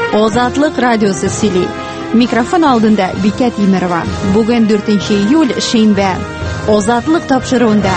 Озатлык радиосы сөйли. Микрофон алдында Бикәт Имерова. Бүген 4 июль шәйнбә. Озатлык тапшыруында.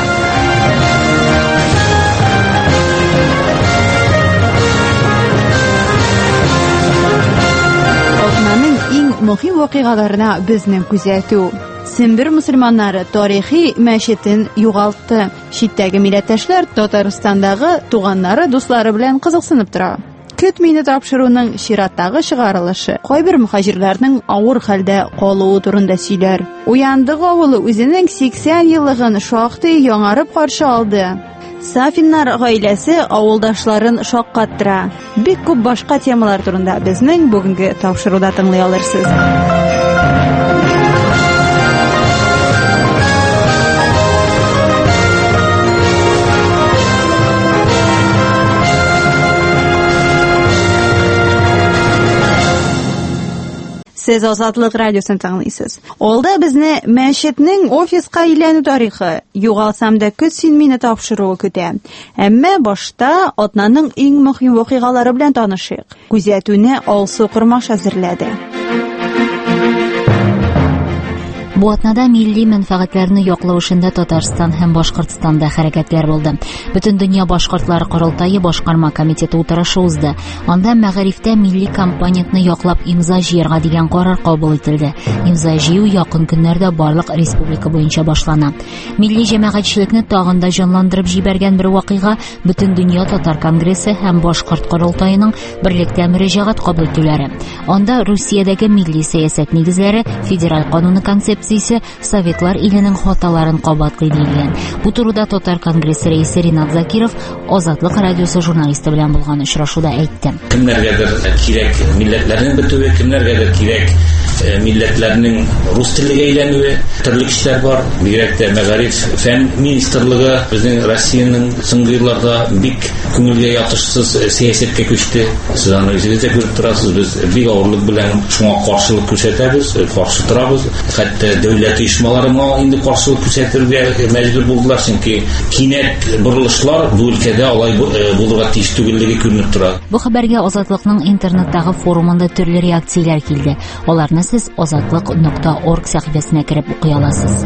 Атнаның иң мөһим вакыйгаларына безнең күзәтү. Сембер мусульманнары тарихи мәчетен югалтты. Читтәге милләттәшләр Татарстандагы туганнары, дуслары белән кызыксынып тора. Көтмине тапшыруның чираттагы чыгарылышы кайбер мөхаҗирләрнең авыр хәлдә калуы турында сөйләр. Уяндык авылы үзенең 80 еллыгын шактый яңарып каршы алды. Сафиннар гаиләсе авылдашларын шаккаттыра. Бик күп башка темалар турында безнең бүгенге тапшыруда тыңлый алырсыз. Сез Азатлык радиосын тыңлыйсыз. Алда безне мәчетнең офиска әйләнү тарихы, югалсам да көт син мине тапшыруы көтә. Әмма башта атнаның иң мөһим вакыйгалары белән танышыйк. Күзәтүне Алсу Кырмаш әзерләде. Бу атнада милли мәнфәгатьләрне яклау эшендә Татарстан һәм Башкортстанда хәрәкәтләр булды. Бөтен дөнья башкортлары корылтайы башкарма комитеты утырышы узды. Анда мәгарифтә милли компонентны яклап имза җыярга дигән карар кабул ителде. Имза җыю якын көннәрдә барлык республика буенча башлана. Милли җәмәгатьчелекне тагын да җанландырып җибәргән бер вакыйга бөтен дөнья татар конгрессы һәм башкорт корылтайының берлектә мөрәҗәгать кабул итүләре. Анда Русиядәге милли сәясәт нигезләре, федераль кануны концепциясе Советлар иленең хаталарын кабатлый диелгән. Бу турыда Татар конгрессы рәисе Ринат Закиров Азатлык радиосы журналисты белән булган очрашуда әйтте. Кемнәргәдер кирәк милләтләрнең бетүе, кемнәргәдер кирәк милләтләрнең рус теленә әйләнүе, төрле кешеләр бар. Бигрәк тә мәгариф фән министрлыгы безнең Россиянең соңгы елларда бик күңелгә ятышсыз сәясәткә күчте. Сез аны үзегез күреп торасыз, без бик авырлык белән шуңа каршылык күрсәтәбез, каршы торабыз. Хәтта дәүләт оешмаларына инде каршылык күрсәтергә мәҗбүр булдылар, чөнки кинәт борылышлар бу өлкәдә алай булырга тиеш түгеллеге күренеп тора. Бу хәбәргә Азатлыкның интернеттагы форумында төрле реакцияләр килде. Аларны сез azatlyk.org сәхифәсенә кереп укый аласыз.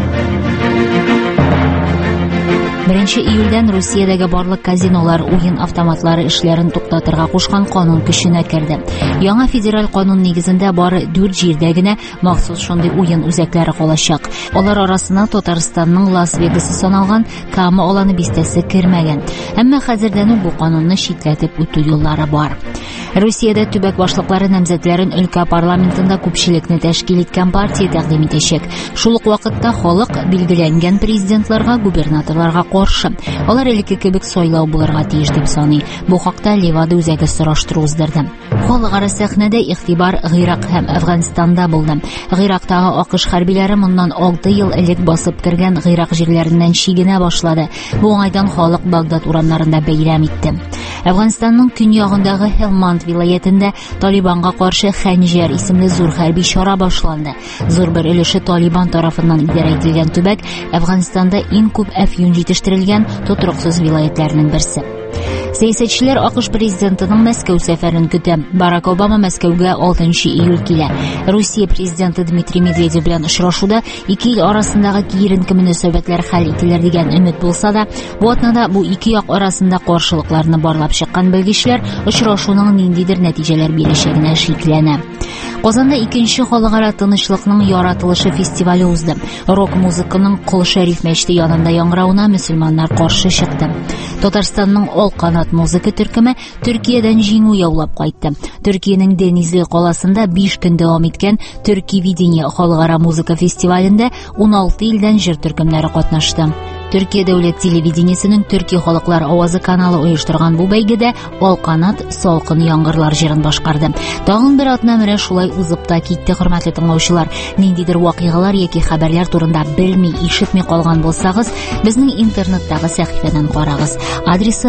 1 июльдән Русиядәге барлык казинолар уен автоматлары эшләрен туктатырга кушкан канун көченә керде. Яңа федераль канун нигезендә бары 4 җирдә генә махсус шундый уен үзәкләре калачак. Алар арасына Татарстанның Лас-Вегасы саналган Кама аланы бистәсе кермәгән. Әмма хәзердән бу канунны читләтеп үтү юллары бар. Русиядә төбәк башлыклары намзәтләрен өлкә парламентында күпчелекне тәшкил иткән партия тәкъдим итәчәк. Шул ук вакытта халык билгеләнгән президентларга, губернаторларга каршы. Алар элекке кебек сайлау булырга тиеш дип саный. Бу хакта Левада үзәге сораштыру уздырды. Халыкара сәхнәдә игътибар Гыйрак һәм Әфганстанда булды. Гыйрактагы АКШ хәрбиләре моннан 6 ел элек басып кергән Гыйрак җирләреннән чигенә башлады. Бу уңайдан халык Багдад урамнарында бәйрәм итте. Әфганстанның көньягындагы Хелманд вилаятендә Талибанга каршы Хәнҗәр исемле зур хәрби чара башланды. Зур бер өлеше Талибан тарафыннан идарә ителгән төбәк Әфганстанда иң күп әфьюн җитештерелгән тотрыксыз вилаятларның берсе. Сәясәтчеләр АКШ президентының Мәскәү сәфәрен көтә. Барак Обама Мәскәүгә 6 июль килә. Русия президенты Дмитрий Медведев белән очрашуда ике ил арасындагы киеренке мөнәсәбәтләр хәл ителер дигән өмет булса да, бу атнада бу ике як арасында каршылыкларны барлап чыккан белгечләр очрашуның ниндидер нәтиҗәләр бирәчәгенә шикләнә. Казанда 2нче халыкара тынычлыкның яратылышы фестивале узды. Рок-музыканың Кол Шәриф мәчете янында яңгыравына мөселманнар каршы чыкты. Татарстанның Алканат музыка төркеме Төркиядән җиңү яулап кайтты. Төркиянең Денизли каласында 5 көн дәвам иткән Төрки Видение халыкара музыка фестивалендә 16 илдән җыр төркемнәре катнашты. Төркия дәүләт телевидениесенең Төрки халыклар авазы каналы оештырган бу бәйгедә Алканат салкын яңгырлар җырын башкарды. Тагын бер атна менә шулай узып та китте, хөрмәтле тыңлаучылар. Ниндидер вакыйгалар яки хәбәрләр турында белми, ишетми калган булсагыз, безнең интернеттагы сәхифәдән карагыз. Адресы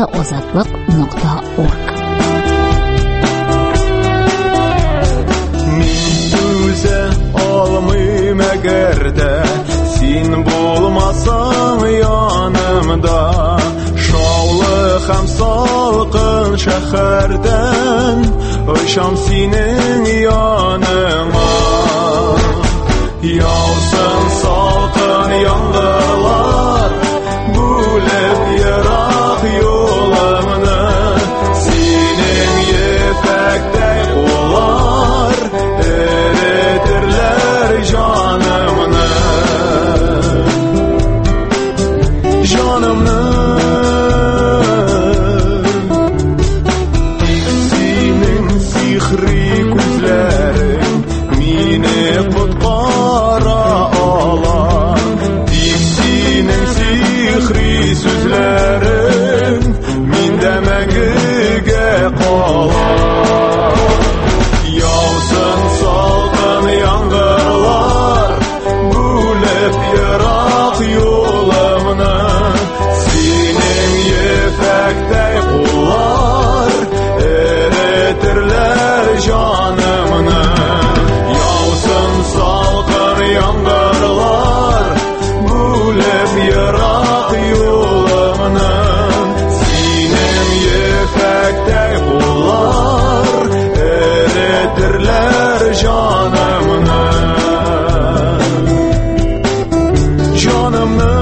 azatlyk.org. Алмыйм әгәр дә син булмасаң янымда, шаулы һәм салкын шәһәрдән Ышам синең яныңа. Яусын салкын яңгырлар, бүлеп ерак юлымны. Синең ефәктәй куллар, эретерләр җанымны. Җанымны. Синең сихри күзләрең мине коткара ала. Тик синең сихри сүзләрең миндә мәңгегә кала. Яусын салкын яңгырлар, бүлеп ерак юлымны. Синең ефәктәй куллар, эретерләр җанымны. Яусын салкын яңгырлар, бүлеп ерак юлымны. Синең ефәктәй куллар, эретерләр җанымны. Җанымны.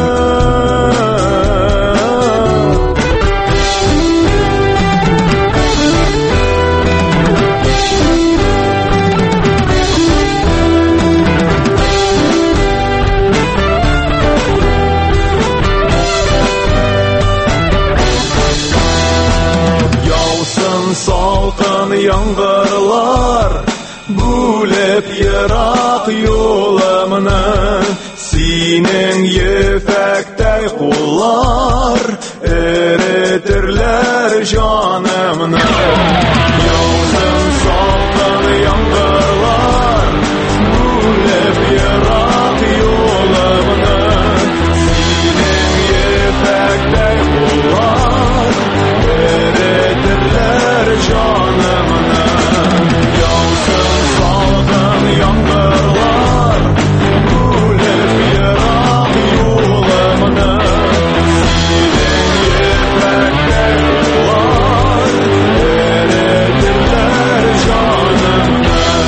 Яусын салкын яңгырлар, бүлеп ерак юлымны. Синең ефәктәй куллар, эретерләр җанымны. Яусын салкын яңгырлар, бүлеп ерак юлымны. Синең ефәктәй куллар, эретерләр җанымны. Яусын салкын яңгырлар, бүлеп ерак юлымны. Синең ефәктәй куллар, эретерләр җанымны.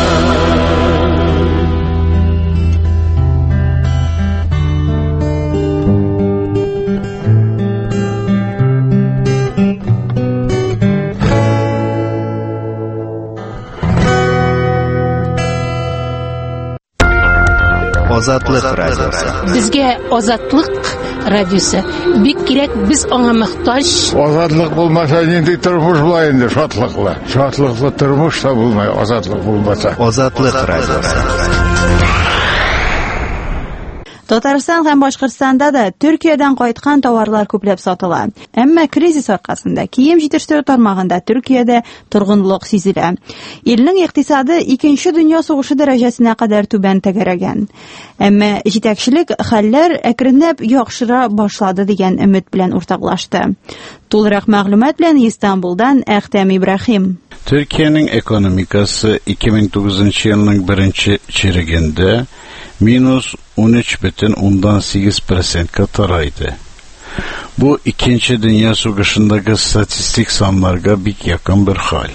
Азатлык радиосы. Безгә азатлык радиосы бик кирәк, без аңа мохтаҗ. Азатлык булмаса нинди тормыш була инде, шатлыклы. Шатлыклы тормыш та булмай, азатлык булмаса. Азатлык радиосы. Татарстан һәм Башкортстанда да Төркиядән кайткан товарлар күпләп сатыла. Әмма кризис аркасында кием җитештерү тармагында Төркиядә торгынлык сизелә. Илнең икътисады 2нче дөнья сугышы дәрәҗәсенә кадәр түбән тәгәрәгән. Әмма җитәкчелек хәлләр әкренләп яхшыра башлады дигән өмет белән уртаклашты. Тулырак мәгълүмат белән Истанбулдан Әхтәм Ибраһим. Türkiye'nin ekonomikası 2009 yılının birinci çeyreğinde minus 13,8% taraydı. Bu ikinci Dünya Savaşı'ndaki statistik sanlarga bik yakın bir hal.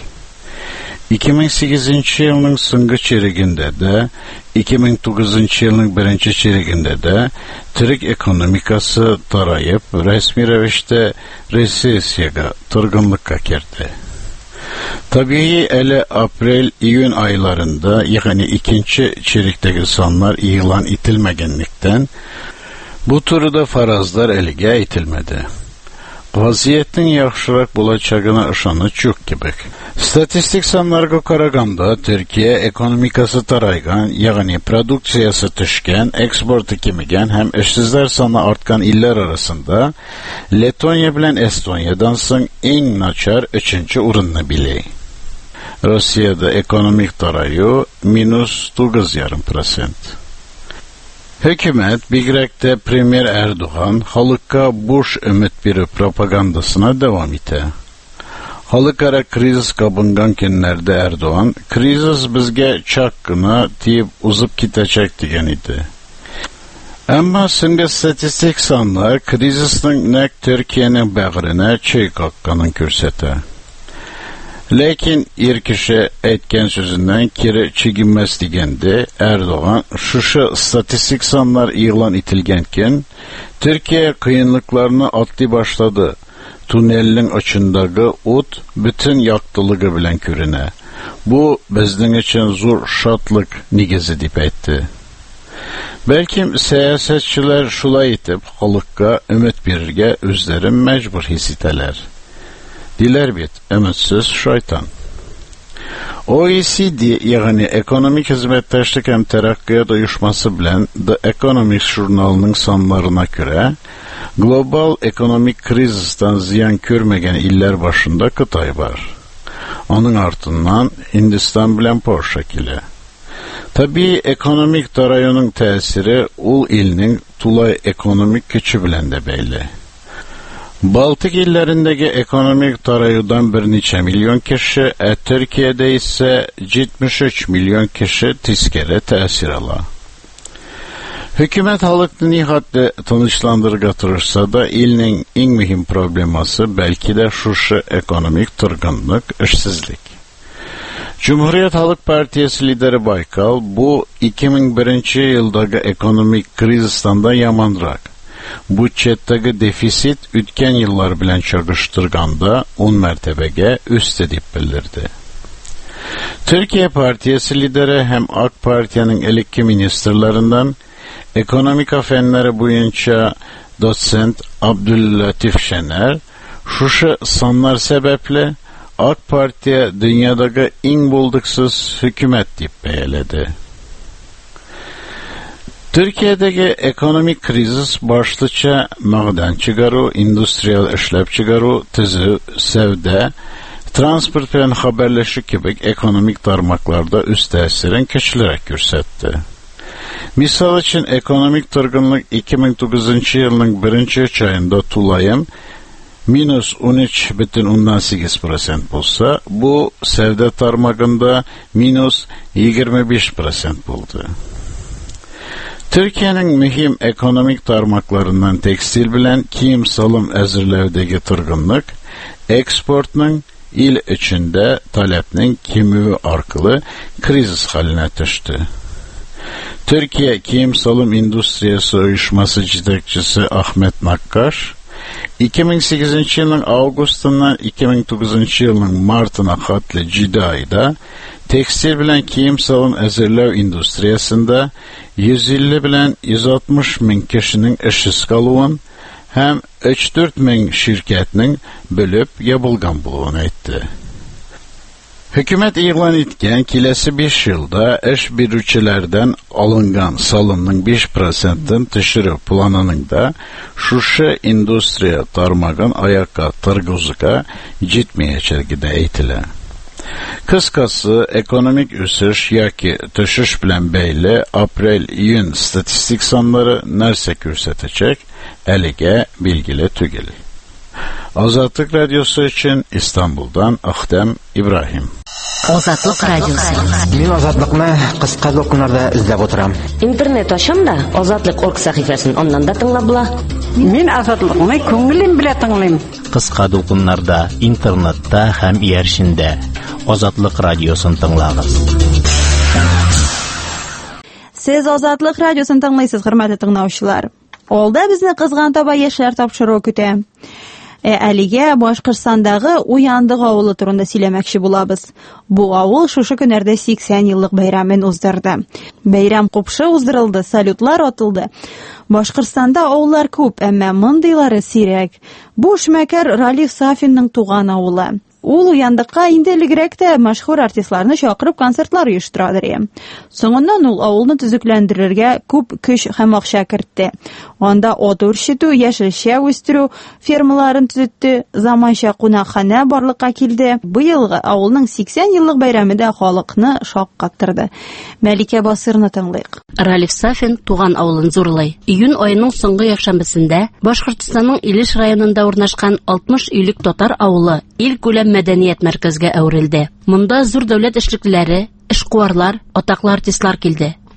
2008 yılının soңгы çeyreğinde de 2009 yılının birinci çeyreğinde de Türk ekonomikası tarayıp resmi rəvişdə resesiyaga, tırgınlıkka girdi. Tabii ele April-İyun aylarında yani ikinci çeyrekteki sanlar ilan itilmegenlikten bu turda farazlar elige itilmedi. Vaziyetin yaxşırak bulacağına ışanıç yok gibi. Statistik sanlarga karaganda Türkiye ekonomikası taraygan, yani produksiyası tüşken, eksportu kimigen hem işsizler sanı artkan iller arasında Letonya bilen Estonya'dan soň en naçar 3. urunni biley. Rossiyada ekonomik tarayı minus 9,5%. Hükümet Bigrek'te Premier Erdoğan halka boş ümit bir propagandasına devam ete. Halkara kriz kabıngan günlerde Erdoğan, kriz bizge çakkına deyip uzup gidecek diyen idi. Ama şimdi statistik sanlar krizisinin nek Türkiye'nin bağrına çey kakkanın kürsete. Lekin er kishi aytgan so'zidan kiri chekinmas deganda Erdo'g'an shusha statistik sonlar e'lon etilganken Türkiye qiyinliklarni atli başladı. Tunelning ochindagi o't bütün yaqtılığı bilan ko'rina. Bu bizning uchun zo'r shodlik negizi deb aytdi. Balkim siyosatchilar shulay etib xalqqa umid berishga o'zlari majbur his etalar. Diler bit, ümitsiz şeytan. OECD, yani Ekonomik Hizmetleşlik hem Terakkiyat Uyuşması bilen The Economist jurnalının sonlarına göre global ekonomik krizisten ziyan görmegen iller başında Kıtay var. Onun ardından Hindistan bilen Polşa kili. Tabii ekonomik darayının tesiri ul ilinin tulay ekonomik gücü bilen de belli. Baltık illerindeki ekonomik tarayıdan bir neçe milyon kişi, Türkiye'de ise 73 milyon kişi tiskere tesir ala. Hükümet halkını nihatlı tanışlandırgatırırsa da ilinin en mühim probleması belki de şu ekonomik tırgınlık, işsizlik. Cumhuriyet Halk Partisi lideri Baykal bu 2001 yıldaki ekonomik krizden de yamanrak. Bütçedagi defisit ötken yıllar bilen çakıştırganda 10 mertebege üst edip bildirdi. Türkiye Partisi lideri hem AK Parti'nin elikki ministerlerinden ekonomik fenleri boyunca doçent Abdüllatif Şener şuşu sanlar sebeple AK Parti'ye dünyadaki en bulduksuz hükümet deyip beyledi. Türkiye'deki ekonomik krizis başlıca maden çıgaru, industriyel işlep çıgaru, tüzü, sevde, transport bilen haberleşik gibi ekonomik tarmaklarda üst tesirin keçilerek görsetti. Misal için ekonomik tırgınlık 2009 yılının 1. 3 ayında tulayım minus 13,8% olsa, bu sevde tarmakında minus 25% buldu. Türkiye'nin mühim ekonomik tarmaklarından tekstil bilen kiyim salım ezirlevdeki tırgınlık, eksportның il içinde talepnin kimivi arkalı kriz haline düştü. Türkiye Kiyim Salım İndustriyası Uyuşması Cidekçisi Ahmet Nakkaş, 2008 yılın Ağustos'tan 2009 yılın Mart'ına katlı cidi ayda tekstil bilen kiyim salım ezirlev industriyasında 150 bilen 160 bin kişinin işsiz kalıvın hem 3-4 bin şirketinin bölüp yapılgan bulduğunu etti. Hükümet ilan etken kilesi 5 yılda iş birüçilerden alıngan salımның 5%'ın düşürüp planının da şuşa industriya tarmağın ayakka tırgızıka gitmeyecek de eğitile. Kıskası ekonomik üsüş yaki düşüş bilen beyle aprel-iyun statistik sanları nerse görsetecek elige bilgili tügil. Azatlık Radyosu için İstanbul'dan Akdem İbrahim. Azatlık Radyosu. Men ozodlikni qisqa do'konlarda izlab o'tiraman. Internet açamda Azatlık.org sahifasini ondan da tingla bula. Men azatlikni ko'nglim bilan tinglayman. Qisqa do'konlarda, internetda ham erishinde Azatlık Radyosunu tinglag'iz. Siz Azatlık Radyosunu tinglaysiz, hurmatli tinglovchilar. Olda bizni qizg'an toba yoshlar topshiruvi kuta. Әлегә Башкортстандагы Уяндык авылы турында сөйләмәкче булабыз. Бу авыл шушы көннәрдә 80 еллык бәйрәмен уздырды. Бәйрәм купшы уздырылды, салютлар атылды. Башкортстанда авыллар күп, әмма мондыйлары сирәк. Бу эшмәкәр Ралиф Сафинның туган авылы. Ул Уяндыкка инде элегрәк тә мәшһүр артистларны чакырып концертлар оештырадыр. Соңыннан ул авылны төзекләндерергә күп көч һәм акча кертте. Анда ат үрчетү, яшелчә үстерү фермаларын төзетте, заманча кунакханә барлыкка килде. Быелгы авылның 80 еллык бәйрәмендә халыкны шаккаттырды. Мәликә Басырны тыңлыйк. Ралиф Сафин туган авылын зурлый. Июнь аеның соңгы якшәмбесендә Башкортстанның Илеш районында урнашкан 60 өйлек татар авылы ил күләм мәдәният мәркәзгә әверелде. Монда зур дәүләт эшлеклеләре, эшкуарлар, атаклы артистлар килде.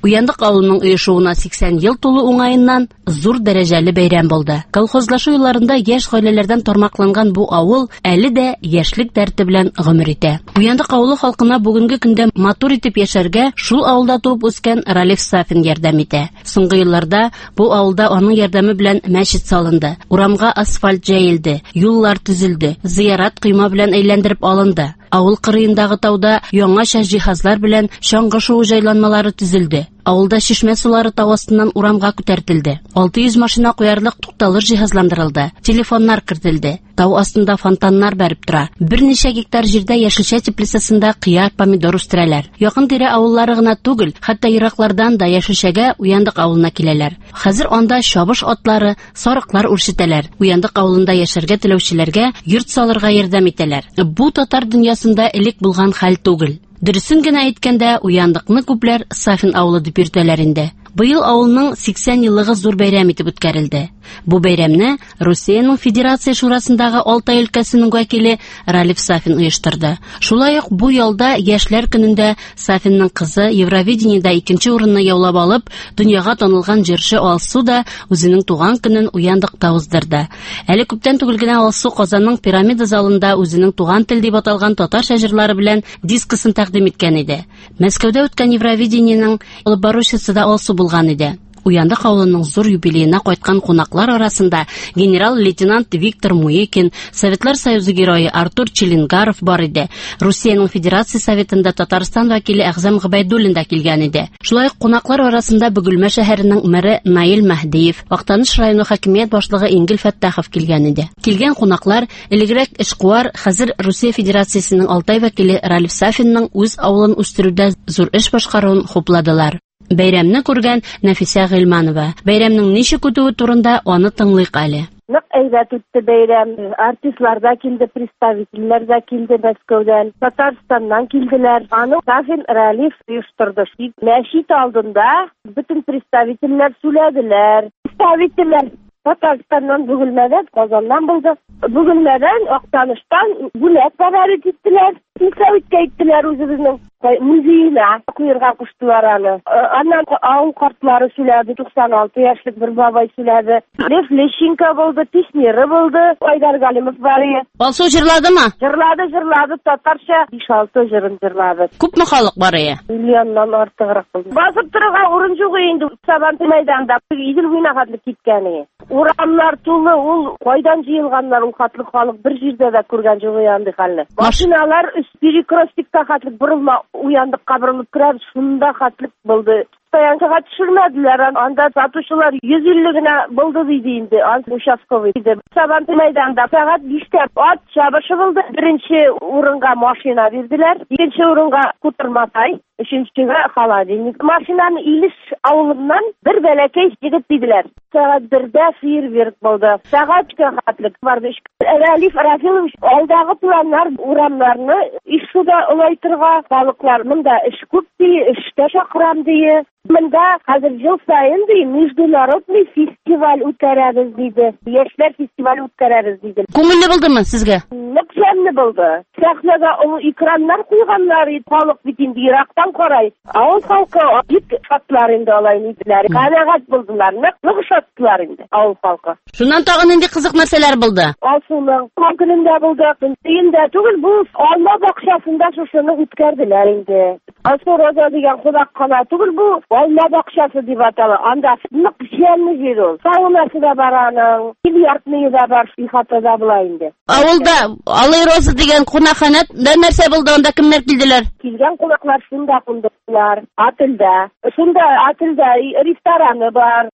Уяндык авылының оешуына 80 ел тулу уңайыннан зур дәрәҗәле бәйрәм булды. Колхозлашу елларында яшь гаиләләрдән тармакланган бу авыл әле дә яшьлек дәрте белән гомер итә. Уяндык авылы халкына бүгенге көндә матур итеп яшәргә шул авылда туып үскән Ралиф Сафин ярдәм итә. Соңгы елларда бу авылда аның ярдәме белән мәчет салынды. Урамга асфальт җәелде, юллар төзелде, зиярат койма белән әйләндереп алынды. Авыл кырыендагы тауда яңача җиһазлар белән чаңгы шуу җайланмалары төзелде. Авылда чишмә сулары тау астыннан урамга күтәртелде. 600 машина куярлык тукталыр җиһазландырылды. Телефоннар кертелде. Тау астында фонтаннар бәреп тора. Берничә гектар җирдә яшелчә теплицасында кыяр, помидор үстерәләр. Якын-тирә авыллары гына түгел, хәтта ераклардан да яшелчәгә Уяндык авылына киләләр. Хәзер анда чабыш атлары, сарыклар үрчетәләр. Уяндык авылында яшәргә теләүчеләргә йорт салырга ярдәм итәләр. Бу татар дөньясында элек булган хәл түгел. Дөресен генә әйткәндә, Уяндыкны күпләр Сафин авылы дип йөртәләр инде. Быел авылның 80 еллыгы зур бәйрәм итеп үткәрелде. Бу бәйрәмне Россиянең Федерация шурасындагы Алтай өлкәсенең вәкиле Ралиф Сафин оештырды. Шулай ук бу ялда яшьләр көнендә Сафинның кызы Евровидениедә 2нче урынны яулап алып, дөньяга танылган җырчы Алсу да үзенең туган көнен Уяндыкта уздырды. Әле күптән түгел генә Алсу Казанның Пирамида залында үзенең туган тел дип аталган татарча җырлары белән дискысын тәкъдим иткән иде. Мәскәүдә үткән Евровидениенең алып баручысы да Алсу булган иде. Уяндык авылының зур юбилеена кайткан кунаклар арасында генерал-лейтенант Виктор Муекин, Советлар Союзы герое Артур Челенгаров бар иде. Россиянең Федерация Советында Татарстан вәкиле Әгъзам Гыбайдуллин да килгән иде. Шулай ук кунаклар арасында Бөгелмә шәһәренең мэре Наил Мәһдиев, Актаныш районы хакимият башлыгы Ингел Фәттахов килгән иде. Килгән кунаклар элегрәк эшкуар, хәзер Россия Федерациясенең Алтай вәкиле Ралиф Сафинның үз авылын үстерүдә зур эш башкаруын хупладылар. Бәйрәмне күргән Нәфисә Гыйльманова бәйрәмнең ничек үтүе турында аны тыңлыйк әле. Нык әйбәт үтте бәйрәм. Артистлар да килде, представительләр дә килде Мәскәүдән, Татарстаннан килделәр. Аны Сафин Ралиф оештырды. Мәчет алдында бөтен представительләр сүләделәр. Представительләр Татарстаннан, Бөгелмәдән, Казаннан булды. Бөгелмәдән, Актаныштан бүләк подарок иттеләр. Сәүиткә иттеләр үзебезнең музейына куярга куштылар аны. Аннан авыл картлары сүләде, 96 яшьлек бер бабай сүләде. Лев Лещенко булды, песняры булды, Айдар Галимов бар иде. Алсу җырладымы? Җырлады, татарча 5-6 җырын җырлады. Күпме халык бар иде? Миллионнан артыграк булды. Басып торган урын юк инде. Сабантуй мәйданда Идел буена хатлы киткәне. Урамнар тулы, ул кайдан җыелганнар, ул хатлы халык бер җирдә дә күргән юк янды хәлне. Машиналар перекрестикта хатлык бурылма Уяндыкка борылып керә, шунда хатлык булды. Таянчага төшермәделәр, анда сатучылар 150 генә булды диде инде, участковый диде. Сабантуй мәйданда сәгать 5тә ат чабышы булды. Беренче урынга машина бирделәр, икенче урынга кутырматай, өченчегә холодильник. Машинаны Илеш авылыннан бер бәләкәй җигеп диделәр. Сәгать 1дә фейерверк булды. Сәгать 2 хатлык барды. Ралиф Рафилович алдагы планнар урамнарны ишуда улайтырга халыклар монда эш күп ди, эшкә чакырам ди. Монда хәзер ел сайын ди международный фестиваль үткәрәбез диде. Яшьләр фестиваль үткәрәбез диде. Күңелле булдымы сезгә? Нык җанлы булды. Сәхнәгә ул экраннар куйганнар, халык бит инде ерактан карай. Авыл халкы бик шатлар инде алай диделәр. Канәгать булдылар, нык шатлар инде авыл халкы. Шуннан тагын инде кызык нәрсәләр булды? Алсуның көнендә булды. Инде түгел бу алма бакчасында шушыны үткәрделәр инде. Алсу Роза дигән кунакхана түгел бу. Алма бакчасы дип атала. Анда нык җәнле җир ул. Саунасы да бар аның, бильярдны да бар, ихатада була инде. Авылда Алай Роза дигән кунакхана нәрсә булды, анда кемнәр килделәр? Килгән кунаклар шунда кундылар, Ательдә. Шунда Ательдә рестораны бар.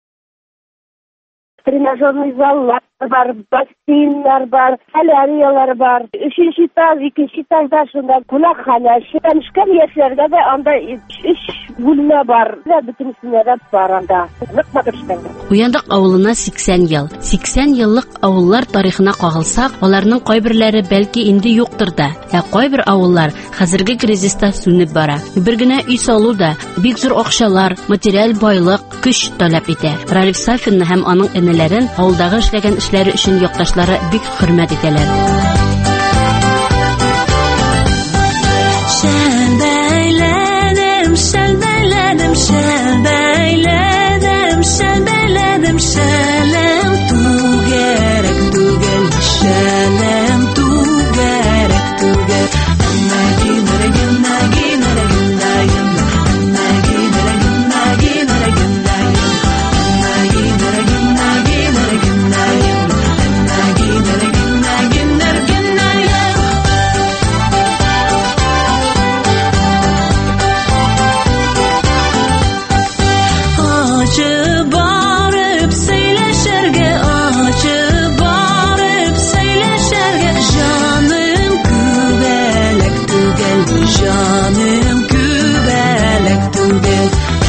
Тренажерный заллар бар, бассейннар бар, соляриялар бар. 3нче этаж, 2нче этажда шунда кунакхана, эшкән яшьләргә дә анда 3 бүлмә бар. Бөтенсенә дә бар анда. Нык матурышкан. Уяндык авылына 80 ел. 80 еллык авыллар тарихына кагылсак, аларның кайберләре бәлки инде юктыр да. Кайбер авыллар хәзерге кризиста сүнеп бара. Бер генә үй салу да бик зур акчалар, материаль байлык, көч таләп итә. Ралиф Сафинны һәм аның энеләрен авылдагы эшләгән эшләре өчен якташлары бик хөрмәт итәләр. Шәбәйләнем, җаным күбәләк түгел.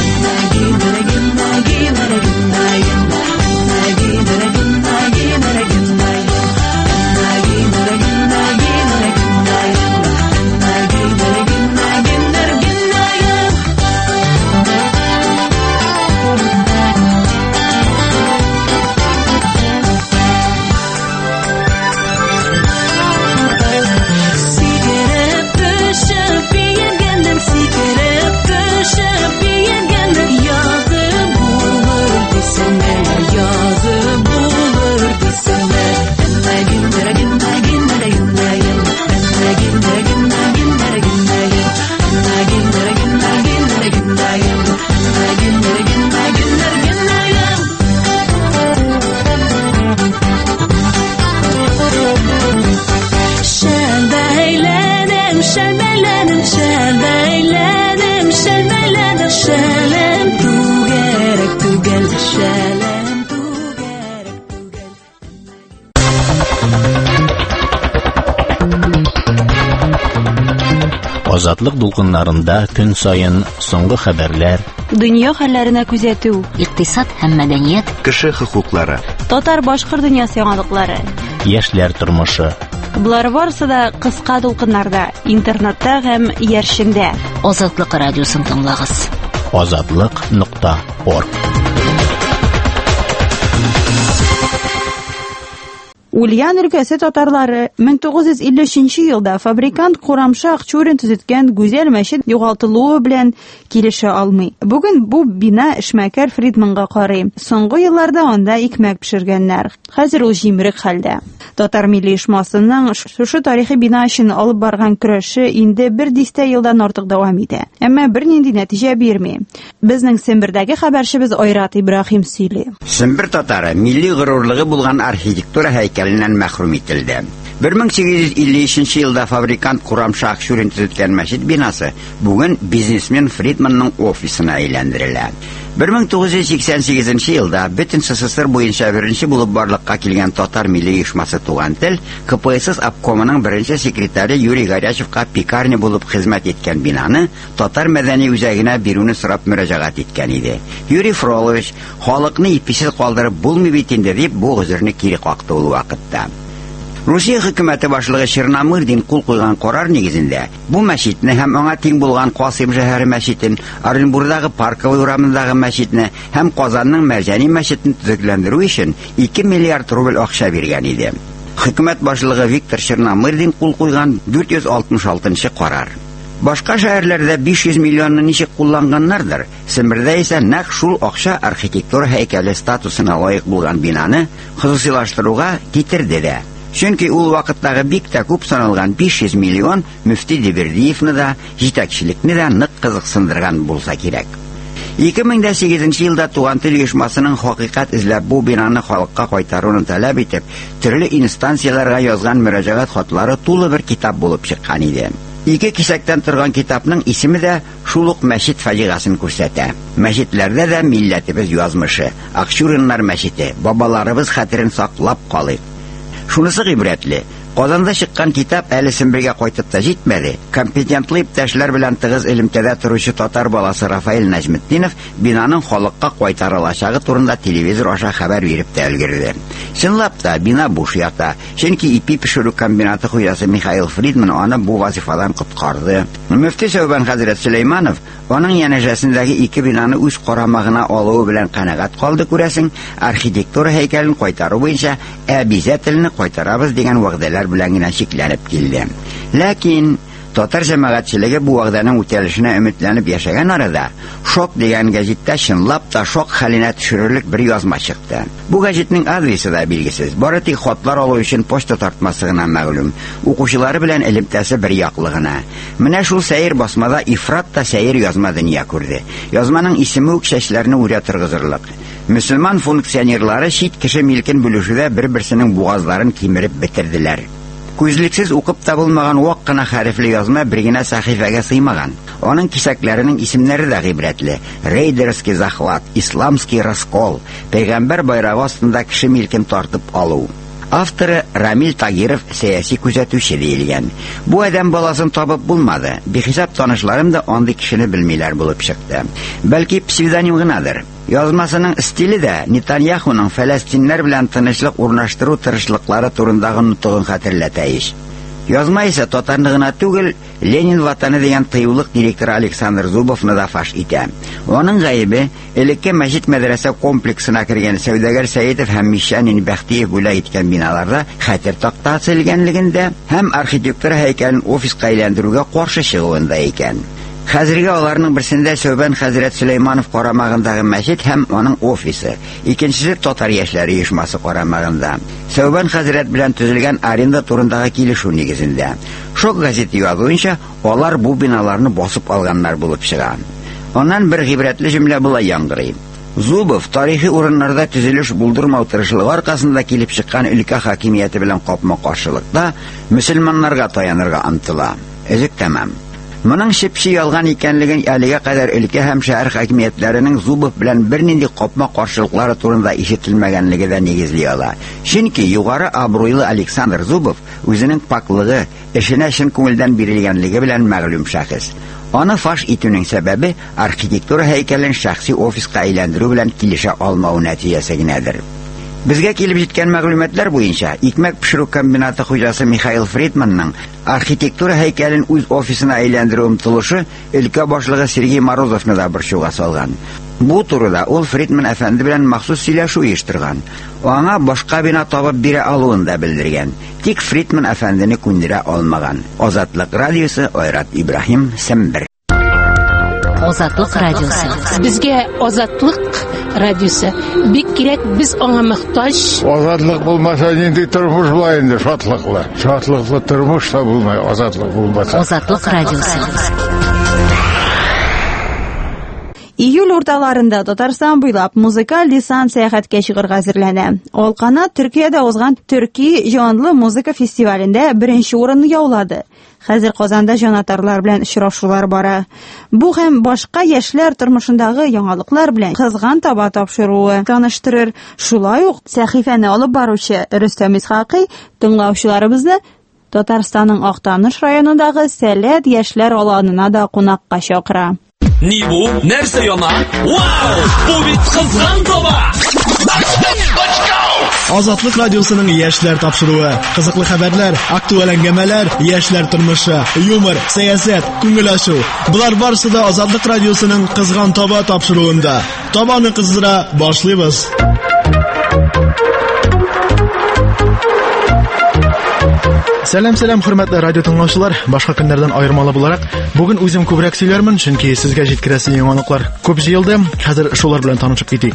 Азатлык дулкыннарында көн сайын соңгы хәбәрләр, дөнья хәлләренә күзәтү, икътисад һәм мәдәният, кеше хокуклары, татар-башкорт дөньясы яңалыклары, яшьләр тормышы. Булар барысы да кыска дулкыннарда, интернетта һәм яршеңдә. Азатлык радиосын тыңлагыз. Azatlyk.org. Ульян өлкәсе татарлары 1953 елда фабрикант Курамша Акчурин төзеткән гүзәл мәчет югалтылуы белән килешә алмый. Бүген бу бина эшмәкәр Фридманга карый. Соңгы елларда анда икмәк пешергәннәр. Хәзер ул җимерек хәлдә. Татар милли оешмасының шушы тарихи бина өчен алып барган көрәше инде 100 елдан артык дәвам итә. Әмма бернинди нәтиҗә бирми. Безнең Сембердәге хәбәрчебез Айрат Ибраһим сөйли. Сембер татары милли горурлыгы булган архитектура һәйкәленнән мәхрүм ителде. 1853 елда фабрикант Курамша Акчурин төзеткән мәчет бинасы бүген бизнесмен Фридманның офисына әйләндерелә. 1988 елда бөтен СССР буенча беренче булып барлыкка килгән татар милли оешмасы Туган тел КПСС обкомының беренче секретаре Юрий Горячевка пекарня булып хезмәт иткән бинаны татар мәдәни үзәгенә бирүне сорап мөрәҗәгать иткән иде. Юрий Фролович халыкны иписез калдырып булмый бит инде дип бу гозерне кире какты ул вакытта. Русия хөкүмәте башлыгы Черномырдин кул куйган карар нигезендә бу мәчетне һәм аңа тиң булган Касыйм шәһәре мәчетен, Оренбургдагы Парковый урамындагы мәчетне һәм Казанның Мәрҗани мәчетен төзекләндерү өчен 2 миллиард рубль акча биргән иде. Хөкүмәт башлыгы Виктор Черномырдин кул куйган 466-нчы карар. Башка шәһәрләрдә 500 миллионны ничек кулланганнардыр, Сембердә исә нәкъ шул акча архитектура һәйкәле статусына лаек булган бинаны хосусилаштыруга китерде дә. Чөнки ул вакыттагы бик тә күп саналган 500 миллион Мөфти Дибердиевны да, җитәкчелекне дә нык кызыксындырган булса кирәк. 2008 елда Туган тел оешмасының хакыйкать эзләп бу бинаны халыкка кайтаруын таләп итеп, төрле инстанцияларга язган мөрәҗәгать хатлары тулы бер китап булып чыккан иде. 2 кисәктән торган китапның исеме дә шул ук мәчет фаҗигасын күрсәтә. Мәчетләрдә дә милләтебез язмышы, Акчуриннар мәчете, бабаларыбыз хәтерен саклап калыйк. Шунысы гыйбрәтле. Казанда чыккан китап әле Сембергә кайтып та җитмәде. Компетентлы иптәшләр белән тыгыз элемтәдә торучы татар баласы Рафаэль Нәҗметдинов бинаның халыкка кайтарылачагы турында телевизор аша хәбәр биреп тә өлгерде. Чынлап та бина буш ята, чөнки ипи пешерү комбинаты хуҗасы Михаил Фридман аны бу вазифадан коткарды. Мөфти Сәүбан хәзрәт Сөләйманов аның янәҗәсендәге 2 бинаны үз карамагына алуы белән канәгать калды күрәсең, архитектура һәйкәлен кайтару буенча обязательно кайтарабыз дигән вәгъдәләр белән генә чикләнеп килде. Ләкин татар җәмәгатьчелеге бу вәгъдәнең үтәлешенә өметләнеп яшәгән арада Шок дигән гәҗиттә чынлап та шок хәленә төшерерлек бер язма чыкты. Бу гәҗитнең адресы да билгесез. Бары тик хатлар алу өчен почта тартмасы гына мәгълүм. Укучылары белән элемтәсе бер яклы гына. Менә шул сәер басмада ифрат та сәер язма дөнья күрде. Язманың исеме үк чәчләрне үрә торгызырлык. Мөселман функционерлары чит кеше милкен бүлешүдә бер-берсенең бугазларын кимереп бетерделәр. Күзлексез укып табылмаган вак кына хәрефле язма бер генә сәхифәгә сыймаган. Аның кисәкләренең исемнәре дә гыйбрәтле. Рейдерский захват, исламский раскол, пәйгамбәр байрагы астында кеше милкен тартып алу. Авторы Рамил Тагиров сәяси күзәтүче диелгән. Бу адәм баласын табып булмады. Бихисап танышларым да андый кешене белмиләр булып чыкты. Бәлки псевдоним гынадыр. Язмасының стиле дә Нетаньяхуның фәләстиннәр белән тынычлык урнаштыру тырышлыклары турындагы нутыгын хәтерләтә ич. Язма исә татарны гына түгел, Ленин ватаны дигән тыюлык директоры Александр Зубовны да фаш итә. Аның гаебе элекке мәчет мәдрәсә комплексына кергән Сәүдәгәр Сәетов һәм Мишанин Бәхтиев бүләк иткән биналарда хәтер тактасы элгәнлегендә һәм архитектура һәйкәлен офиска әйләндерүгә каршы чыгуында икән. Хәзергә аларның берсендә Сәүбән хәзрәт Сөләйманов карамагындагы мәчет һәм аның офисы, икенчесе татар яшьләре оешмасы карамагында. Сәүбән хәзрәт белән төзелгән аренда турындагы килешү нигезендә. Шок газеты язуынча, алар бу биналарны басып алганнар булып чыга. Аннан бер гыйбрәтле җөмлә була яңгырый. Зубов тарихи урыннарда төзелеш булдырмау тырышлыгы аркасында килеп чыккан өлкә хакимияте белән капма-каршылыкта мөселманнарга таянырга омтыла. Өзек тәмам. Моның шипши ялган икәнлеген әлегә кадәр өлкә һәм шәһәр хакимиятләренең Зубов белән бернинди капма-каршылыклары турында ишетелмәгәнлеге дә нигезли ала. Чөнки югары абруйлы Александр Зубов үзенең паклыгы, эшенә чын күңелдән бирелгәнлеге белән мәгълүм шәхес. Аны фаш итүнең сәбәбе архитектура һәйкәлен шәхси офиска әйләндерү белән килешә алмау нәтиҗәсе генәдер. Безгә килеп җиткән мәгълүматлар буенча, икмәк пешерү комбинаты хуҗасы Михаил Фридманның архитектура һәйкәлен үз офисына әйләндерү омтылышы өлкә башлыгы Сергей Морозовны да борчуга салган. Бу турыда ул Фридман әфәнде белән махсус сөйләшү оештырган. Аңа башка бина табып бирә алуын да белдергән. Тик Фридман әфәндене күндерә алмаган. Азатлык радиосы, Айрат Ибраһим, Сембер. Азатлык радиосы. Безгә Азатлык радиосы бик кирәк, без аңа мохтаҗ. Азатлык булмаса нинди тормыш була инде, шатлыклы. Шатлыклы тормыш та булмай, азатлык булмаса. Азатлык радиосы. Июль урталарында Татарстан буйлап музыкаль десант сәяхәткә чыгарга әзерләнә. Алкана Төркиядә узган Төрки җанлы музыка фестивалендә беренче урынны яулады. Хәзер Казанда җанатарлар белән очрашулар бара. Бу һәм башка яшьләр тормышындагы яңалыклар белән кызган таба тапшыруы таныштырыр. Шулай ук сәхифәне алып баручы Рөстәм Исхакый тыңлаучыларыбызны Татарстанның Актаныш районындагы Сәләт яшьләр аланына да кунакка чакыра. Ни бу? Нәрсә яна? Вау! Бу бит кызган таба! Азатлык радиосының яшьләр тапшыруы, кызыклы хәбәрләр, актуаль әңгәмәләр, яшьләр тормышы, юмор, сәясәт, күңел ачу. Булар барысы да Азатлык радиосының кызган таба тапшыруында. Табаны кыздыра башлыйбыз. Сәлам, хөрмәтле радио тыңлаучылар. Башка көннәрдән аермалы буларак, бүген үзем күбрәк сөйләрмен, чөнки сезгә җиткерәсе яңалыклар күп җыелды. Хәзер шулар белән танышып китик.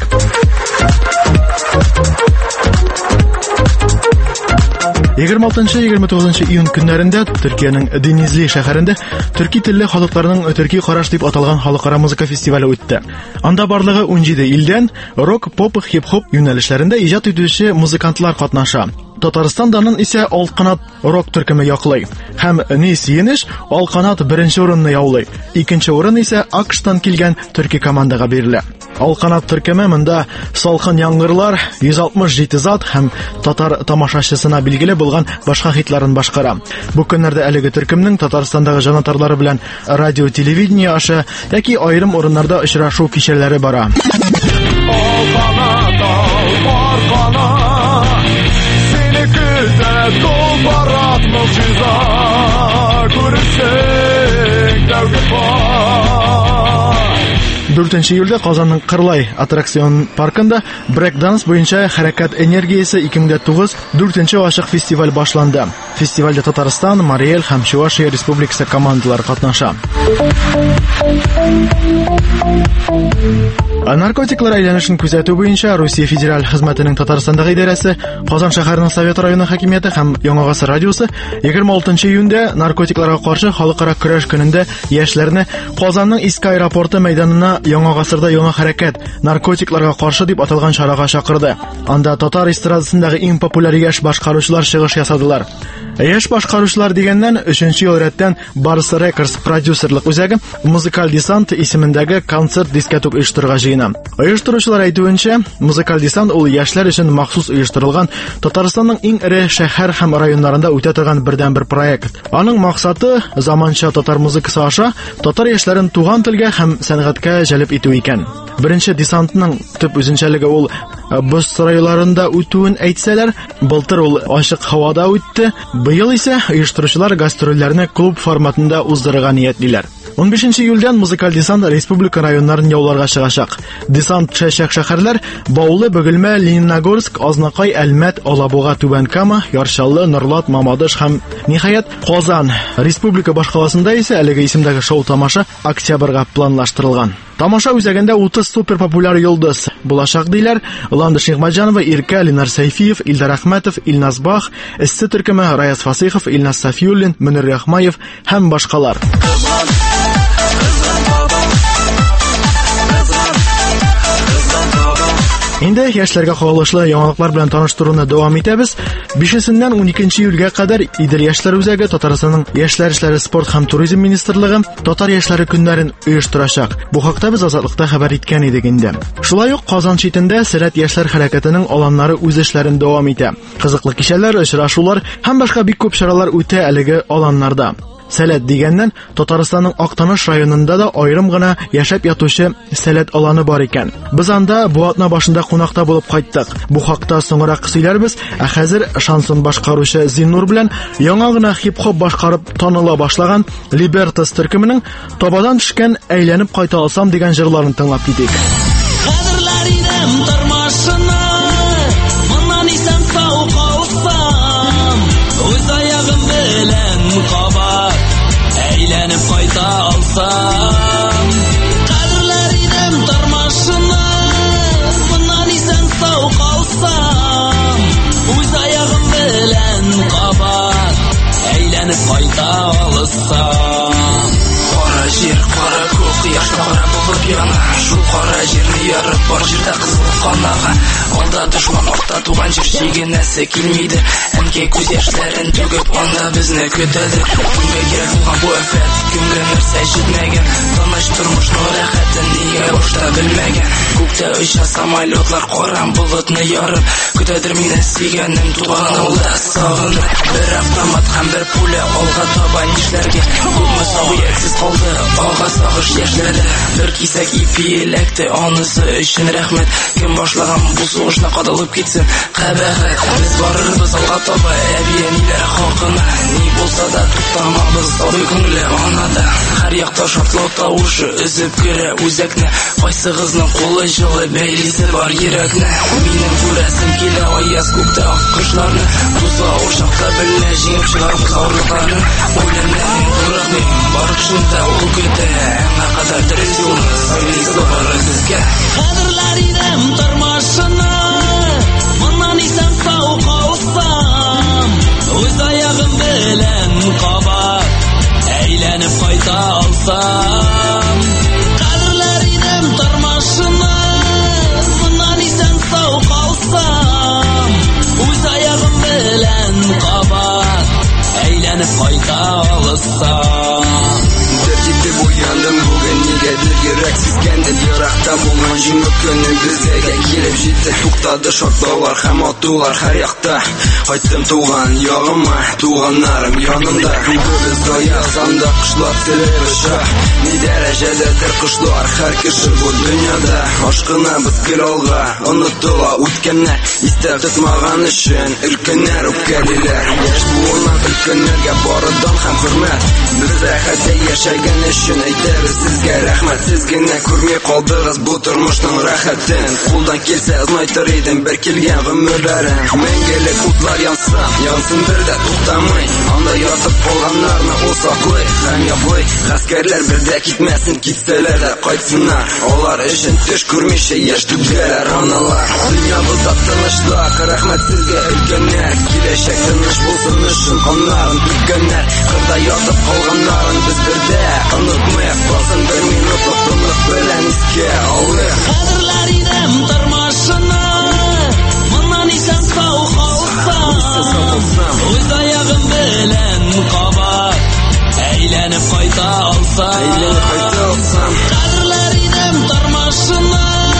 26-29 июнь көннәрендә Төркиянең Денизли шәһәрендә төрки телле халыкларның төрки караш дип аталган халыкара музыка фестивале үтте. Анда барлыгы 17 илдән рок, поп, хип-хоп юнәлешләрендә иҗат итүче музыкантлар катнаша. Татарстандан исә Алканат рок төркеме яклый. Һәм ни сөенеш, Алканат беренче урынны яулый. Икенче урын исә АКШтан килгән төрки командага бирелә. Алканат төркеме монда салкын яңгырлар, 167 зат һәм татар тамашачысына билгеле булган башка хитларын башкара. Бу көннәрдә әлеге төркемнең Татарстандагы җанатарлары белән радио, телевидение аша яки айрым урыннарда очрашу кичәләре бара. Долбарат мылчыза күрсек дәүгә бар. 4 июльдә Казанның Кырлай аттракцион паркында брейк-данс буенча хәрәкәт энергиясе 2009 4-нче ачык фестиваль башланды. Фестивальдә Татарстан, Марий Эл һәм Чувашия республикасы командалары катнаша. Наркотиклар әйләнешен күзәтү буенча Русия федераль хезмәтенең Татарстандагы идарәсе, Казан шәһәренең Совет районы хакимияте һәм Яңагасыр радиосы 26 июньдә наркотикларга каршы халыкара көрәш көнендә яшьләрне Казанның Иске аэропорты мәйданына Яңагасырда яңа хәрәкәт наркотикларга каршы дип аталган чарага чакырды. Анда татар эстрадасындагы иң популяр яшь башкаручылар чыгыш ясадылар. Яшь башкаручылар дигәннән 3-нче ел рәттән Барс Рекордс продюсерлык үзәге музыкаль десант исемендәге концерт дискотек оештырырга җыена. сыена. Оештыручылар әйтүенчә, музыкаль десант ул яшьләр өчен махсус оештырылган Татарстанның иң эре шәһәр һәм районнарында үтә торган бердән-бер проект. Аның максаты заманча татар музыкасы аша татар яшьләрен туган телгә һәм сәнгатькә җәлеп итү икән. Беренче десантның төп үзенчәлеге ул боз сарайларында үтүен әйтсәләр, былтыр ул ачык һавада үтте. Быел исә оештыручылар гастрольләрне клуб форматында уздырырга ниятлиләр. 15 июльдән музыкаль десант республика районнарын яуларга чыгачак. Десант төшәчәк шәһәрләр Баулы, Бөгелмә, Лениногорск, Азнакай, Әлмәт, Алабуга, Түбән-Кама, Ярчаллы, Норлат, Мамадыш һәм ниһаять Казан. Республика башкаласында исә әлеге исемдәге шоу-тамаша октябрьгә планлаштырылган. Тамаша үзәгендә 30 супер популяр йолдыз булачак диләр. Ландыш Нигъмәтҗанова, Иркә, Ленар Сәйфиев, Илдар Әхмәтов, Илназ Бах, Эссе төркеме Раяз Фасыйхов, Илназ Сафиуллин, Мөнир Яхмаев һәм башкалар. Инде яшьләргә кагылышлы яңалыклар белән таныштыруны дәвам итәбез. 5-ннән 12 июльгә кадәр Идел яшьләр үзәге Татарстанның Яшьләр эшләре, спорт һәм туризм министрлыгы татар яшьләре көннәрен оештырачак. Бу хакта без Азатлыкта хәбәр иткән идек инде. Шулай ук Казан читендә Сәләт яшьләр хәрәкәтенең аланнары үз эшләрен дәвам итә. Кызыклы кичәләр, очрашулар һәм башка бик күп чаралар үтә әлеге аланнарда. Сәләт дигәннән Татарстанның Актаныш районында да аерым гына яшәп ятучы Сәләт аланы бар икән. Без анда бу атна башында кунакта булып кайттык. Бу хакта соңрак сөйләрбез, ә хәзер шансон башкаручы Зиннур белән яңа гына хип-хоп башкарып таныла башлаган Libertas төркеменең табадан төшкән әйләнеп кайта алсам дигән җырларын тыңлап китик. Әйләнеп кайта алсам, кадрлар идем тормышына, моннан исән сау калсам, үз аягым белән кабат, әйләнеп кайта алсам. Кара җир, кара күк, яшьле кара булып яна, шул кара җирне ярып бар җирдә кызыл канага. Алда дошман, артта туган җир җигенәсе килмиде. Әнкәй күз яшьләрен түгеп анда безне көтәдер. Кемгә кирәк булган бу афәт, кемгә нәрсә җитмәгән, тыныч тормышның рәхәтен нигә башта белмәгән. Күктә оча самолетлар карам болытны ярып, көтәдер мине сөйгәнем туган авылда сагынып. Бер автомат һәм бер пуля алга таба нишләргә, күпме сагыяксыз калды ага сагыш яшьләре. Бер кисәк ипи эләкте, анысы өчен рәхмәт. Кем башлаган бу сугышны кадалып китсен, кабахәт. Без барырбыз алга таба, әби-әниләр хакына. Ни булса да туктамабыз, сабый күңеле анада. Һәр якта шартлау тавышы өзеп керә үзәкне. Кайсыгызның кулы җылы, бәйлисе бар йөрәкне. Минем күрәсем килә аяз күктә ак кошларны. Туза ушакта белә җиңеп чыгарып саулыкларны. Үлемнән курыкмыйм, барып шунда ул көтә. Аңа кадәр дөрес юлны сөйлисе бар безгә. Кадрлар идем тормышына, моннан исән сау калсам, үз аягым белән кабат, әйләнеп кайта алсам. Кадрлар идем тормышына, моннан исән сау калсам, үз аягым белән кабат, әйләнеп кайта алсам. Җитеп уяндым бүген нигәдер йөрәксез кәндем, еракта булган җиңү көне безгә килеп җитте. Туктады шартлаулар һәм атулар һәр якта. Кайттым туган ягыма, туганнарым янымда. Күбез аясанда кошлар телеп оча. Ни дәрәҗәдәдер кошлар һәр кеше бу дөньяда. Ашкынабыз гел алга, онытыла үткәннәр. Истә тотмаган өчен өлкәннәр үпкәлиләр. Яшь буыннан өлкәннәргә барыдан һәм хөрмәт. Без рәхәттә яшәгән өчен әйтәбез сезгә рәхмәт. Сез генә күрми калдыгыз бу тормышның рәхәтен. Кулдан килсә ознайтыр идем бер килгән гомерләрен. Мәңгелек утлар янсын бер дә туктамый. Анда ятып калганнарны ул саклый һәм яклый. Гаскәрләр бер дә китмәсен, китсәләр дә кайтсыннар. Алар өчен төш күрмичә яшь түгәләр аналар. Дөньябызда тынычлык, рәхмәт сезгә өлкәннәр. Киләчәк тыныч булсын өчен каннарын түккәннәр. Кырда ятып калганнарын без бер дә онытмыйк. Басын бер минутлык тынлык белән искә алыйк. Кадрлар идем тормышына, моннан исән сау калсам, үз аягым белән кабат, әйләнеп кайта алсам. Кадрлар идем тормышына,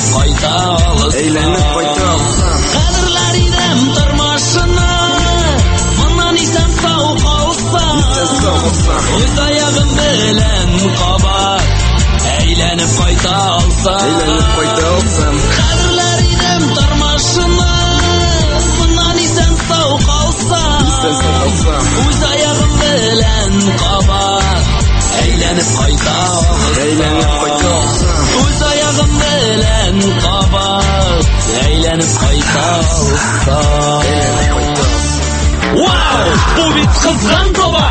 әйләнеп кайта алсам, кадерләр идем тормышына, моннан исән сау калсам, үз аягым белән кабат әйләнеп кайта алсам, кадерләр идем тормышына, моннан исән сау калсам, үз аягым белән кабат әйләнеп кайта алсам, үз аягым белән кабат әйләнеп кайта алсам. Вау! Бу бит кызган тоба!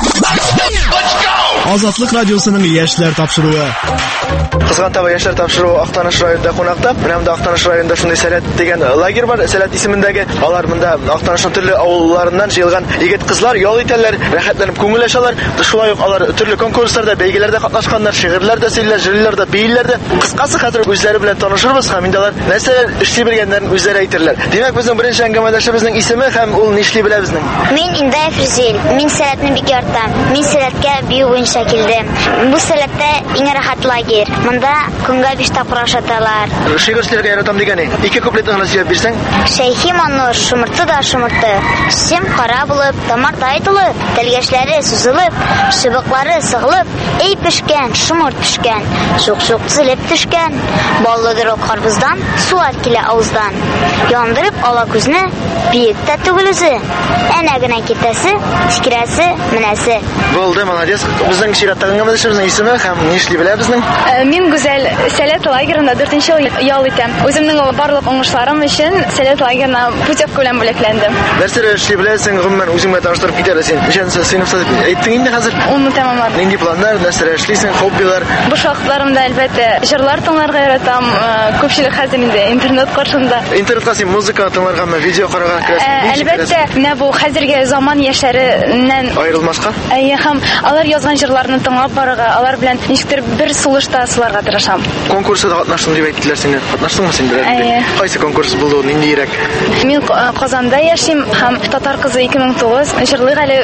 Азатлык радиосының яшьләр тапшыруы. Кызган таба яшьләр тапшыруы Актаныш районында кунакта. Менә монда Актаныш районында шундый Сәләт дигән лагерь бар. Сәләт исемендәге алар монда Актанышның төрле авылларыннан җыелган егет-кызлар ял итәләр, рәхәтләнеп күңел ачалар. Шулай ук алар төрле конкурсларда, бәйгеләрдә катнашканнар, шигырьләрдә сөйләр, җырларда, бейелләрдә. Кыскасы хәзер үзләре белән танышырбыз һәм инде алар нәрсәләр эшли белгәннәрен үзләре әйтерләр. Димәк, безнең беренче әңгәмәдәшебезнең исеме һәм ул нишли белә безнең. Мин Индаев Рүзил. Мин Сәләтне бик яратам. Мин Сәләткә бию буенча килдем. Бу Сәләттә иң рәхәт лагерь. Монда көнгә 5 тапкыр ашаталар. Шигырь сөйләргә яратам дигәне. 2 куплетны гына сөйләп бирсәң. Шәйхи Манур шумырты да шумырты. Сем кара булып, тамардай тулып, телгәшләре сузылып, шыбыклары сыгылып, эй пешкән, шумырт пешкән, шук-шук тизелеп төшкән. Баллыдыр ул карбыздан, суар килә авыздан. Яндырып ала күзне, биек тә түгел үзе. Әнә генә китәсе, тикрәсе, менәсе. Булды, молодец. Безнең чираттагы әңгәмәдәшебезнең исеме һәм нишли белә безнең. Мин Гүзәл Сәләт лагерында 4нче ел ял итәм. Үземнең барлык уңышларым өчен Сәләт лагерына путевка белән бүләкләндем. Нәрсәләр эшли беләсең, гомумән үзеңә таныштырып китәр син. Ничәнче сыйныфта әйттең инде хәзер? 10-ны тәмамладым. Нинди планнар, нәрсәләр эшлисең, хоббилар? Буш вакытларымда әлбәттә җырлар тыңларга яратам. Күпчелек хәзер инде интернет каршында. Интернетка син музыка тыңларга, видео карарга керәсең. Әлбәттә, менә бу хәзерге заман яшьләреннән аерылмаска. Һәм алар язган җырларны тыңлап барырга, алар белән ничектер бер сулышта сыларга тырышам. Конкурста катнаштым дип әйттеләр сиңа. Катнаштыңмы син берәр? Кайсы конкурс булды, нинди ирек? Мин Казанда яшим һәм Татар кызы 2009 җырлыйк әле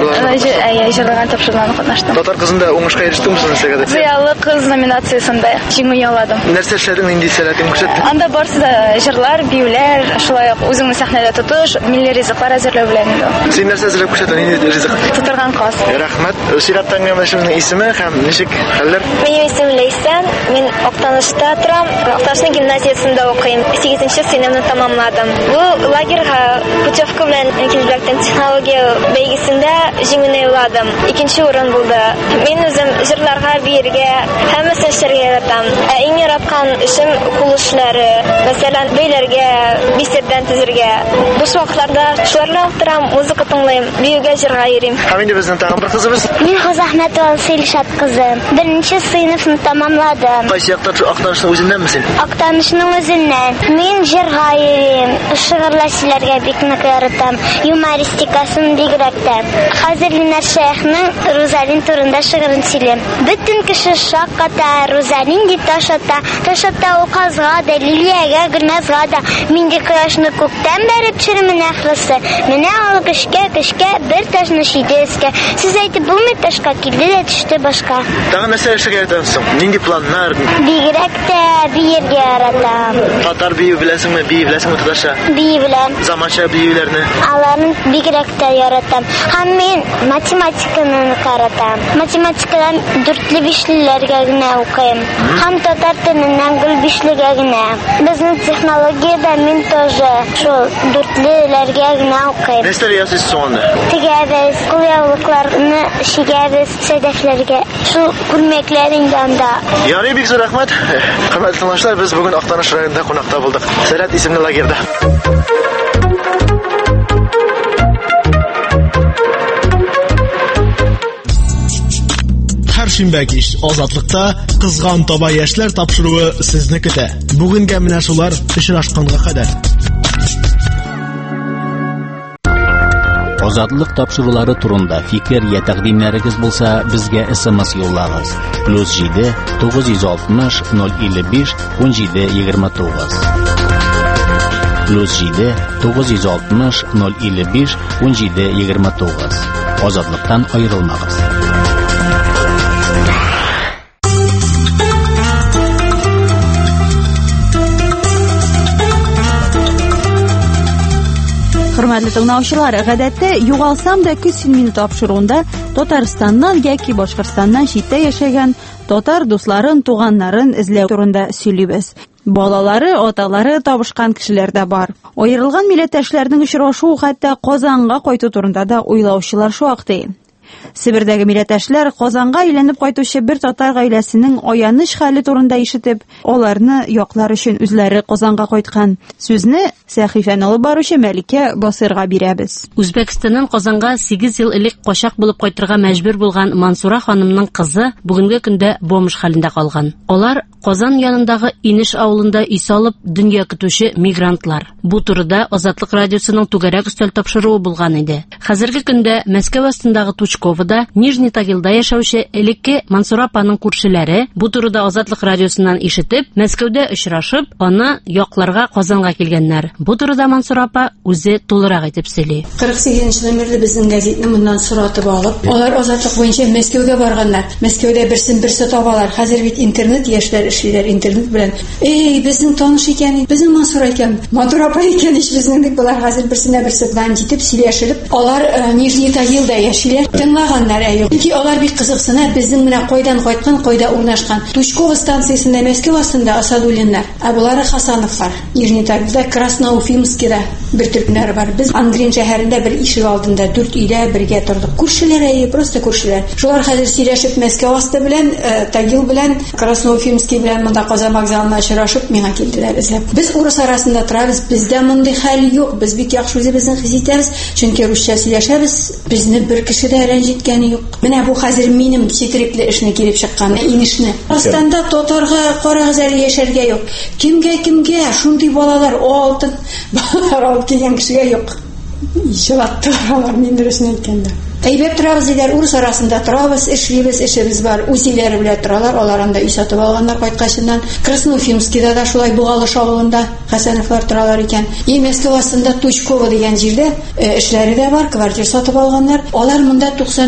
җырлыган тапшыруларына катнаштым. Татар кызында уңышка ирештеңме син сәгадә? Зыялы кыз номинациясендә җиңү яуладым. Нәрсә эшләдең, нинди сәләтең күрсәттең? Анда барысы да җырлар, биюләр, шулай ук үзеңне сәхнәдә тотыш, милли ризыклар әзерләү белән инде. Син нәрсә әзерләп күрсәттең, нинди ризык? Тутырган каз. Рәхмәт. Чираттагы әңгәмәдәшебезнең исеме һәм ничек хәлләр? Минем исемем Ләйсән. Мин Актанышта торам. Актанышның гимназиясендә укыйм. 8нче сыйныфны тәмамладым. Бу лагерьга путевка белән килдем. Технология бәйгесендә җиңүне яуладым. 2нче урын булды. Мин үзем җырларга, биергә, һәммәсен эшләргә яратам. Иң яраткан эшем кул эшләре. Мәсәлән, бәйләргә, бисердән тезергә. Буш вакытларда шуларны торам, музыка тыңлыйм, биюгә җырга йөрим. Һәм инде безнең тагын бер кызыбыз. Мин Хозахмәтова Силшат кызы. 1нче сыйныфны тәмамладым. Кайсы якта Актанышның үзеннәнме син? Актанышның үзеннән. Мин җырга йөрим, шигырьләр сөйләргә бик нык яратам. Юмористикасын бигрәк тә. Хәзер Линар Шәйхның Розалин турында шигырен сөйлим. Бөтен кеше шакката, Розалин дип ташата, ташата ул казга да, лилиягә, гөлназга да. Минде кояшны күктән бәреп төшермен әхлысы. Менә ал кешкә бер ташны шиде өскә. Сез әйтеп булмый, ташка килде дә төште башка. Тагын нәрсә эшләргә яратасың? Нинди планнар? Бигрәк тә биергә яратам. Татар бию беләсеңме? Бию беләсеңме татарча? Бию беләм. Заманча биюләрне? Аларны бигрәк тә яратам. Һәм мин математиканы яратам. Математикадан 4-5-ләргә генә укыйм. Һәм татар теленнән 5-легә генә. Безнең технологиядә мин тоже шул 4-ләргә генә укыйм. Нәрсәләр ясыйсыз соңында? Тегәбез, кулъяулыкларны шигәбез, сәдәфләргә. Шул күлмәкләрен янда. Ярый, бик зур рәхмәт. Хөрмәтле тыңлаучылар, без бүген Актаныш районында кунакта булдык. Сәләт исемле лагерьда. Һәр шимбә кич Азатлыкта кызган таба яшьләр тапшыруы сезне көтә. Бүгенгә менә шулар очрашканга кадәр. Азатлык тапшырулары турында фикер я тәкъдимнәрегез булса, безгә SMS юллагыз. +7 960 055 1729. +7 960 055 1729. Азатлыктан аерылмагыз. Хөрмәтле тыңлаучылар, гадәттә югалсам да көз фильмын тапшыруында Татарстаннан яки Башкортстаннан читтә яшәгән татар дусларын, туганнарын эзләү турында сөйлибез. Балалары, аталары табышкан кешеләр дә бар. Аерылган милләттәшләрнең очрашуы хәтта Казанга кайту турында да уйлаучылар шактый. Себердәге милләттәшләр Казанга әйләнеп кайтучы бер татар гаиләсенең аяныч хәле турында ишетеп, аларны яклар өчен үзләре Казанга кайткан. Сүзне сәхифәне алып баручы Мәликә Басырга бирәбез. Үзбәкстаннан Казанга 8 ел элек качак булып кайтырга мәҗбүр булган Мансура ханымның кызы бүгенге көндә бомж хәлендә калган. Алар Казан янындагы Инеш авылында үй салып дөнья көтүче мигрантлар. Бу турыда Азатлык радиосының түгәрәк өстәл тапшыруы булган иде. Хәзерге көндә Мәскәү астындагы Тучковода, Нижний Тагилда яшәүче элекке Мансура апаның күршеләре бу турыда Азатлык радиосыннан ишетеп, Мәскәүдә очрашып, аны якларга Казанга килгәннәр. Бу турыда Мансура апа үзе тулырак әйтеп сөйли. 48-нче номерлы безнең гәзитне моннан соратып алып, алар Азатлык буенча Мәскәүгә барганнар. Мәскәүдә берсе табалар. Хәзер бит интернет яшьләр эшлиләр, интернет белән. Безнең таныш икән, безнең Мансура икән, Мансура апа икән, безнең дик булар хәзер берсенә берсе белән җитеп сөйләшеп, алар Нижний Тагилда яшиләр. Тыңлаганнар әйе. Чөнки алар бик кызыксына, безнең менә кайдан кайткан, кайда урнашкан. Тучково станциясендә Мәскәү астында Асадуллиннар, булары Хасановлар. Нижний Тагилда, Красноуфимскида бер төркемнәр бар. Без Ангрин шәһәрендә бер ишек алдында 4 өйдә бергә тордык. Күршеләр әйе, просто күршеләр. Шулар хәзер сөйләшеп Мәскәү асты белән, Тагил белән, Красноуфимский белән монда Казан вокзалына очрашып миңа килделәр эзләп. Без урыс арасында торабыз, бездә мондый хәл юк. Без бик яхшы үзебезне хис итәбез, чөнки русча сөйләшәбез. Безне бер кеше дә рәнҗиткәне юк. Менә бу хәзер минем четерекле эшне килеп чыккан, инешне. Астанда татарга карагыз әле яшәргә юк. Кемгә шундый балалар алтын балалар алып килгән кешегә юк. Ишелаттылар алар мин дөресен әйткәндә. Әйбәт торабыз диләр, урыс арасында торабыз, эшлибез, эшебез бар. Үзләре белән торалар, алар анда үй сатып алганнар кайткачыннан. Красноуфимскида да шулай Бугалыш авылында Хәсәновлар торалар икән. Мәскәү астында Тучково дигән җирдә эшләре дә бар, квартира сатып алганнар. Алар монда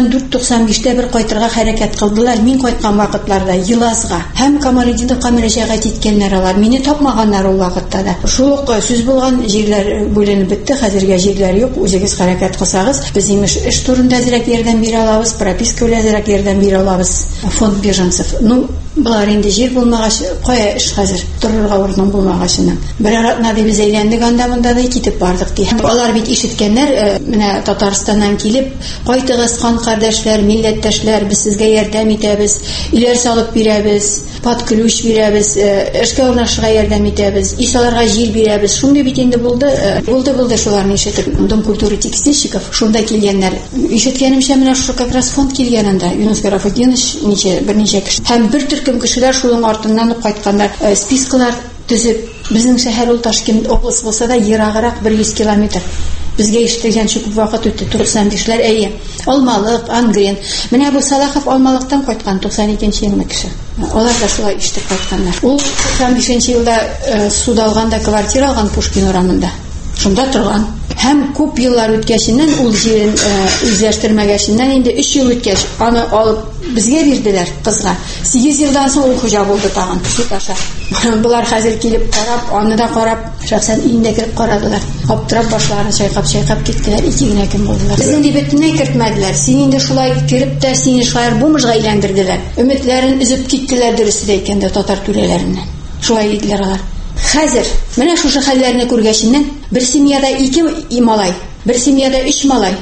94-95дә бер кайтырга хәрәкәт кылдылар. Мин кайткан вакытларда Елазга һәм Камалетдиновка мөрәҗәгать иткәннәр алар. Мине тапмаганнар ул вакытта да. Шул ук сүз булган җирләр бүленеп бетте, хәзергә җирләр юк. Үзегез хәрәкәт кылсагыз, без имеш эш турында әзрәк ярдәм бирә алабыз, прописка белән әзрәк ярдәм бирә алабыз. Фонд беженцев. Булар инде җир булмагач, кая эш хәзер? Торырга урын булмагачыннан. Бер аратна дип без әйләндек анда монда да китеп бардык ди. Алар бит ишеткәннәр, менә Татарстаннан килеп, кайтыгыз кан кардәшләр, милләттәшләр, без сезгә ярдәм итәбез, иләр салып бирәбез, под ключ бирәбез, эшкә урнашырга ярдәм итәбез, исаларга җир бирәбез. Шундый бит инде булды шуларны ишетеп. Дом культуры текстильщиков шунда килгәннәр. Ишеткәнемчә менә шул как раз фонд килгән анда. Юнус Гарафетдинович берничә кеше. Һәм бер төркем кешеләр шуның артыннан ук кайтканнар. Спискалар төзеп, безнең шәһәр ул Ташкент обласы булса да ераграк 100 километр. Безгә ишетелгән шул күп вакыт үтте. 95ләр әйе. Алмалык, Ангрен. Менә бу Салахов Алмалыктан кайткан 92нче елны кеше. Алар да шулай ишетеп кайтканнар. Ул 95нче елда суд алганда квартира алган Пушкин урамында. Шунда торган. Һәм күп еллар үткәченнән ул җирен үзләштермәгәченнән инде 3 ел үткәч аны алып безгә бирделәр кызга. 8 елдан соң ул хуҗа булды тагын. Шуташа. Булар хәзер килеп карап, аны да карап, шәхсән өендә кирип карадылар. Аптырап башларын чайкап киттеләр. 2 генә кем булдылар. Безне дип бөтенләй кертмәделәр. Син инде шулай кирип тә сине шулай бумыжга әйләндерделәр. Өметләрен өзеп киттеләр дөресе дә әйткәндә татар түрәләреннән. Шулай диделәр алар. Хәзер менә шушы хәлләрне күргәченнән бер семьяда 2 малай, бер семьяда 3 малай,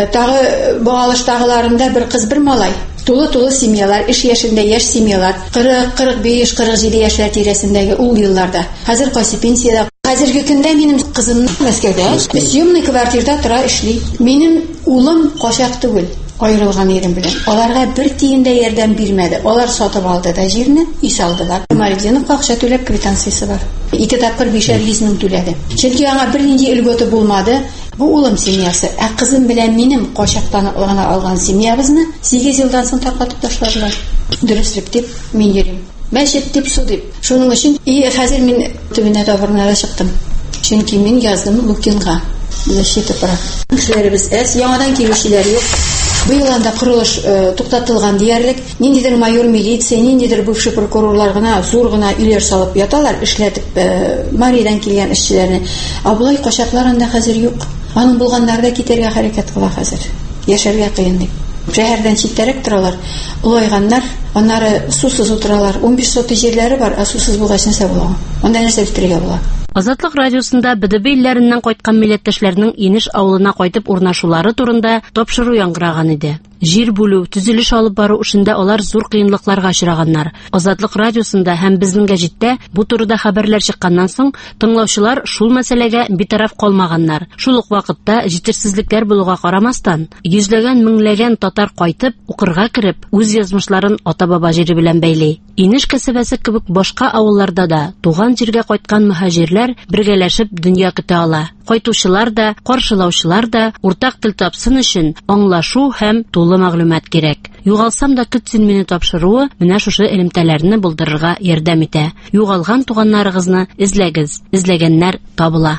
тагы Бугалыштагыларында бер кыз, бер малай. Тулы семьялар, эш яшендә яшь семьялар, 40-45, 47 яшьләр тирәсендәге ул елларда. Хәзер кайсы пенсияда? Хәзерге көндә минем кызым Мәскәүдә, съемный квартирада тора эшли. Минем улым качак түгел. Аерылган ирем белән. Аларга бер тиен дә ярдәм бирмәде. Алар сатып алды да җирне, үй салдылар. Камалетдинов акча түләп квитанциясе бар. 2 тапкыр 500 мең түләде. Чөнки аңа бернинди өлгөтө булмады. Бу улым семьясы, кызым белән минем качактан алган семьябызны 8 елдан соң таклатып ташладылар. Дөресрәк дип мин йөрим. Мәчет дип су дип. Шуның өчен хәзер мин төбенә табырына чыктым. Чөнки мин яздым Лукинга. Защита прав. Кешеләребез яңадан килүчеләр юк. Быел анда курылыш туктатылган диярлек. Ниндидер майор милиция, ниндидер бывший прокурорлар гына зур гына үйләр салып яталар, эшләтеп Маридан килгән эшчеләрне. Булай качаклар анда хәзер юк. Аның булганнары да китәргә хәрәкәт кыла хәзер. Яшәргә кыен дип. Шәһәрдән читтәрәк торалар. Улайганнар, аннары сусыз утыралар. 15 сотый җирләре бар, сусыз булгач нәрсә була? Анда нәрсә битергә була? Азатлык радиосында БДБ илләреннән кайткан милләттәшләрнең Инеш авылына кайтып урнашулары турында тапшыру яңгыраган иде. Җир бүлү, төзелеш алып бару эшендә алар зур кыенлыкларга очраганнар. Азатлык радиосында һәм безнең гәҗиттә бу турыда хәбәрләр чыкканнан соң, тыңлаучылар шул мәсьәләгә битараф калмаганнар. Шул ук вакытта җитешсезлекләр булуга карамастан, йөзләгән меңләгән татар кайтып, укырга кереп, үз язмышларын ата-баба җире белән бәйли. Инеш кәсәбәсе кебек башка авылларда да туган җиргә кайткан мөхаҗирләр бергәләшеп дөнья көтә ала. Кайтучылар да, каршылаучылар да уртак тел тапсын өчен аңлашу һәм тулы мәгълүмат кирәк. Югалсам да көт син мине тапшыруы менә шушы элемтәләрне булдырырга ярдәм итә. Югалган туганнарыгызны эзләгез. Эзләгәннәр табыла.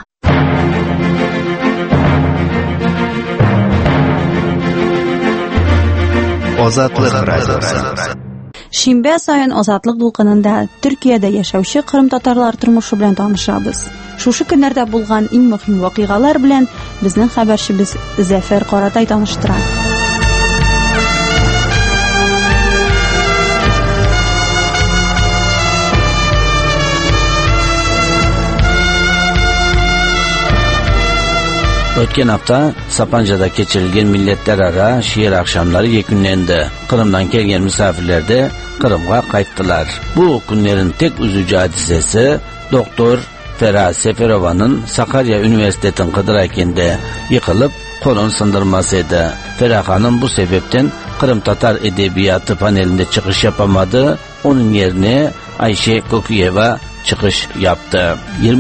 Азатлык радиосы. Шимбә сайын Азатлык дулкынында Төркиядә яшәүче кырым татарлар тормышы белән танышабыз. Шушы көннәрдә булган иң мөһим вакыйгалар белән безнең хәбәрчебез Зәфәр Каратай таныштыра. Ötken hafta Sapanca'da geçirilgen milletlerara şiir akşamları yekünlendi. Kırım'dan gelgen misafirler de Kırım'a kayıttılar. Bu günlerin tek üzücü hadisesi Doktor Ferah Seferova'nın Sakarya Üniversitesi'nin Kıdırayken'de yıkılıp kolun sındırmasıydı. Ferah Hanım bu sebepten Kırım Tatar Edebiyatı panelinde çıkış yapamadı. Onun yerine Ayşe Kokuyeva çıkış yaptı.